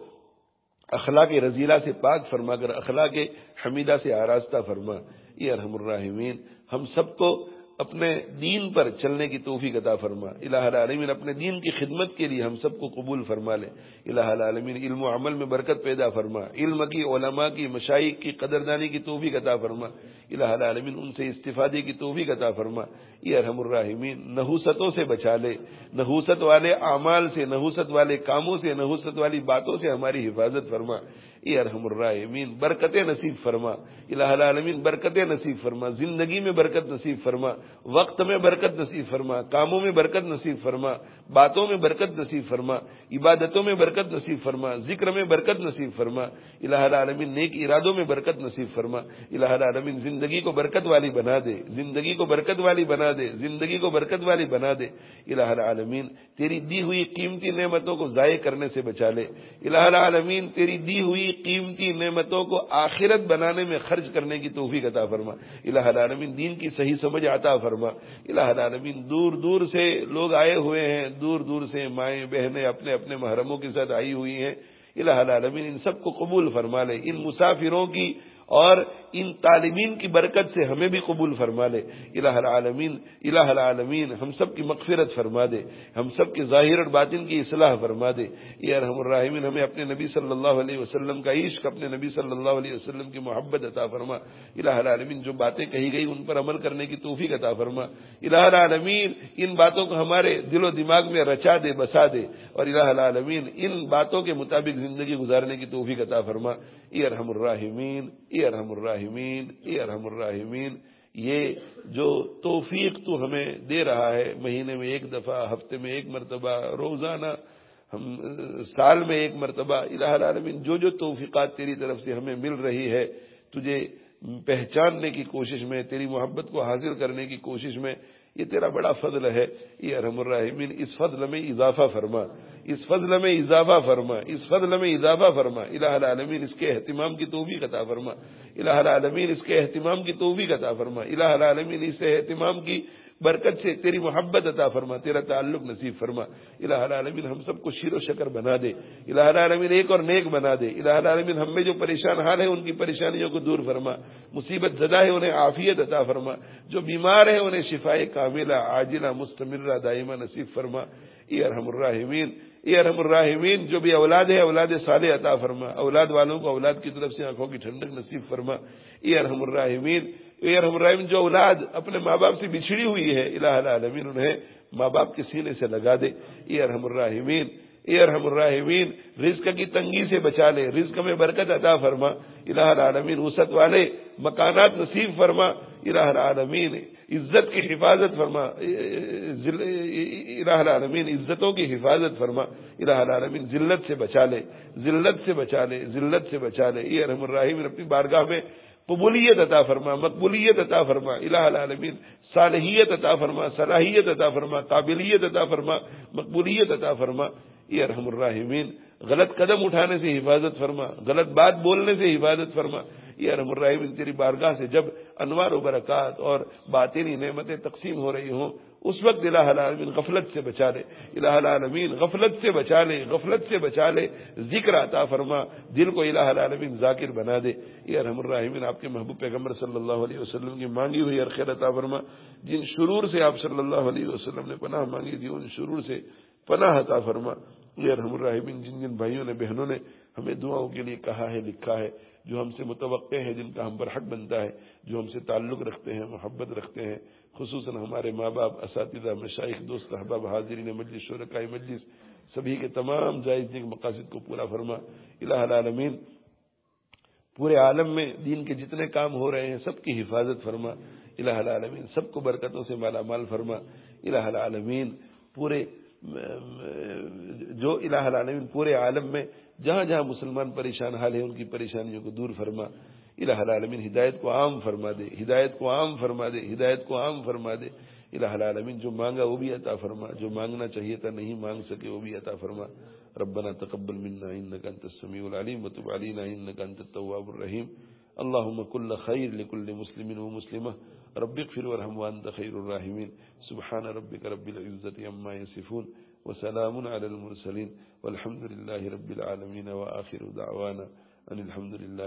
اخلاق رذیلہ سے پاک فرما کر اخلاق حمیدہ سے آراستہ فرما. اے ارحم الراحمین، ہم سب کو اپنے دین پر چلنے کی توفیق عطا فرما. الہ العالمین، اپنے دین کی خدمت کے لیے ہم سب کو قبول فرما لے. الہ العالمین، علم و عمل میں برکت پیدا فرما، علم کی، علماء کی، مشائخ کی قدردانی کی توفیق عطا فرما. الہ العالمین، ان سے استفادے کی توفیق عطا فرما. اے ارحم الراحمین، نحوستوں سے بچا لے، نحوست والے اعمال سے، نحوست والے کاموں سے، نحوست والی باتوں سے ہماری حفاظت فرما. اے ارحم الراحمین، برکت نصیب فرما. الہ العالمین، برکت نصیب فرما، زندگی میں برکت نصیب فرما، وقت میں برکت نصیب فرما، کاموں میں برکت نصیب فرما، باتوں میں برکت نصیب فرما، عبادتوں میں برکت نصیب فرما، ذکر میں برکت نصیب فرما. الہ العالمین، نیک ارادوں میں برکت نصیب فرما. الہ العالمین، زندگی کو برکت والی بنا دے، زندگی کو برکت والی بنا دے، زندگی کو برکت والی بنا دے. الہ العالمین، تیری دی ہوئی قیمتی نعمتوں کو ضائع کرنے سے بچا لے. الہ العالمین، تیری دی ہوئی قیمتی نعمتوں کو آخرت بنانے میں خرچ کرنے کی توفیق عطا فرما. الہ العالمین، دین کی صحیح سمجھ عطا فرما. الہ العالمین، دور دور سے لوگ آئے ہوئے ہیں، دور دور سے مائیں بہنیں اپنے اپنے محرموں کے ساتھ آئی ہوئی ہیں. الہ العالمین، ان سب کو قبول فرما لے. ان مسافروں کی اور ان طالبین کی برکت سے ہمیں بھی قبول فرما لے. الہ العالمین، الہ العالمین، ہم سب کی مغفرت فرما دے، ہم سب کے ظاہر اور باطن کی اصلاح فرما دے. اے ارحم الراحمین، ہمیں اپنے نبی صلی اللہ علیہ وسلم کا عشق، اپنے نبی صلی اللہ علیہ وسلم کی محبت عطا فرما. الہ العالمین، جو باتیں کہی گئی ان پر عمل کرنے کی توفیق عطا فرما. الہ العالمین، ان باتوں کو ہمارے دل و دماغ میں رچا دے، بسا دے، اور الہ العالمین، ان باتوں کے مطابق زندگی گزارنے کی توفیق عطا فرما. اے ارحم الراحمین، اے ارحم الراحمین، اے ارحم الراحمین، یہ جو توفیق تو ہمیں دے رہا ہے، مہینے میں ایک دفعہ، ہفتے میں ایک مرتبہ، روزانہ، ہم سال میں ایک مرتبہ، الہ العالمین، جو جو توفیقات تیری طرف سے ہمیں مل رہی ہے، تجھے پہچاننے کی کوشش میں، تیری محبت کو حاصل کرنے کی کوشش میں، یہ تیرا بڑا فضل ہے۔ یہ ارحم الراحمین اس فضل میں اضافہ فرما، اس فضل میں اضافہ فرما، اس فضل میں اضافہ فرما۔ الہ العالمین اس کے اہتمام کی توفیق عطا فرما، الہ العالمین اس کے اہتمام کی توفیق عطا فرما، الہ العالمین اس اہتمام کی برکت سے تیری محبت عطا فرما، تیرا تعلق نصیب فرما۔ الہ العالمین ہم سب کو شیر و شکر بنا دے، الہ العالمین ایک اور نیک بنا دے۔ الہ العالمین ہم میں جو پریشان حال ہے ان کی پریشانیوں کو دور فرما، مصیبت زدہ ہے انہیں عافیت عطا فرما، جو بیمار ہے انہیں شفائے کاملہ عاجلہ مستمرہ دائمہ نصیب فرما۔ اے ارحم الراحمین، اے ارحم الراحمین جو بھی اولاد ہے اولاد صالح عطا فرما، اولاد والوں کو اولاد کی طرف سے آنکھوں کی ٹھنڈک نصیب فرما۔ اے ارحم الراحمین، اے ارحم الراحمین جو اولاد اپنے ماں باپ سے بچھڑی ہوئی ہے الہ العالمین انہیں ماں باپ کے سینے سے لگا دے۔ اے ارحم الراحمین، اے ارحم الراحمین رزق کی تنگی سے بچا لے، رزق میں برکت عطا فرما۔ الہ العالمین وسعت والے مکانات نصیب فرما۔ الہ العالمین عزت کی حفاظت فرما، الہ العالمین عزتوں کی حفاظت فرما۔ الہ العالمین ذلت سے بچا لے، ذلت سے بچا لے، ذلت سے بچا لے۔ اے ارحم الراحمین اپنی بارگاہ میں قبولیت عطا فرما، مقبولیت عطا فرما۔ الہ العالمین صالحیت عطا فرما، صلاحیت عطا فرما، قابلیت عطا فرما، مقبولیت عطا فرما۔ اے ارحم الراحمین غلط قدم اٹھانے سے حفاظت فرما، غلط بات بولنے سے حفاظت فرما۔ اے ارحم الراحمین تیری بارگاہ سے جب انوار و برکات اور باطنی نعمتیں تقسیم ہو رہی ہوں اس وقت الہ العالمین غفلت سے بچا لے، الہ العالمین غفلت سے بچا لے، غفلت سے بچا لے، ذکر عطا فرما، دل کو الہ العالمین ذاکر بنا دے۔ اے ارحم الراحمین آپ کے محبوب پیغمبر صلی اللہ علیہ وسلم کی مانگی ہوئی ہر خیر عطا فرما، جن شرور سے آپ صلی اللہ علیہ وسلم نے پناہ مانگی تھی ان شرور سے پناہ عطا فرما۔ اے ارحم الراحمین جن جن بھائیوں نے بہنوں نے ہمیں دعاؤں کے لیے کہا ہے، لکھا ہے، جو ہم سے متوقع ہے، جن کا ہم پر حق بنتا ہے، جو ہم سے تعلق رکھتے ہیں، محبت رکھتے ہیں، خصوصاً ہمارے ماں باپ، اساتذہ، مشائخ، دوست احباب، حاضرین مجلس، شرکائے مجلس، سبھی کے تمام جائز نیک مقاصد کو پورا فرما۔ الہ العالمین پورے عالم میں دین کے جتنے کام ہو رہے ہیں سب کی حفاظت فرما۔ الہ العالمین سب کو برکتوں سے مالا مال فرما۔ الہ العالمین پورے الہ العالمین پورے عالم میں جہاں جہاں مسلمان پریشان حال ہیں ان کی پریشانیوں کو دور فرما۔ الہ العالمین ہدایت کو عام فرما دے، ہدایت کو عام فرما دے، ہدایت کو عام فرما دے۔ الہ العالمین جو مانگا وہ بھی عطا فرما، جو مانگنا چاہیے تھا نہیں مانگ سکے وہ بھی عطا فرما۔ ربنا تقبل منا انك انت السميع العليم وتب علينا انك انت التواب الرحيم۔ اللهم كل خير لكل مسلم ومسلمة، رب اغفر وارحم وانت خير الراحمين۔ سبحان ربك رب العزة عما يصفون وسلام على المرسلين والحمد لله رب العالمين، وآخر دعوانا ان الحمد لله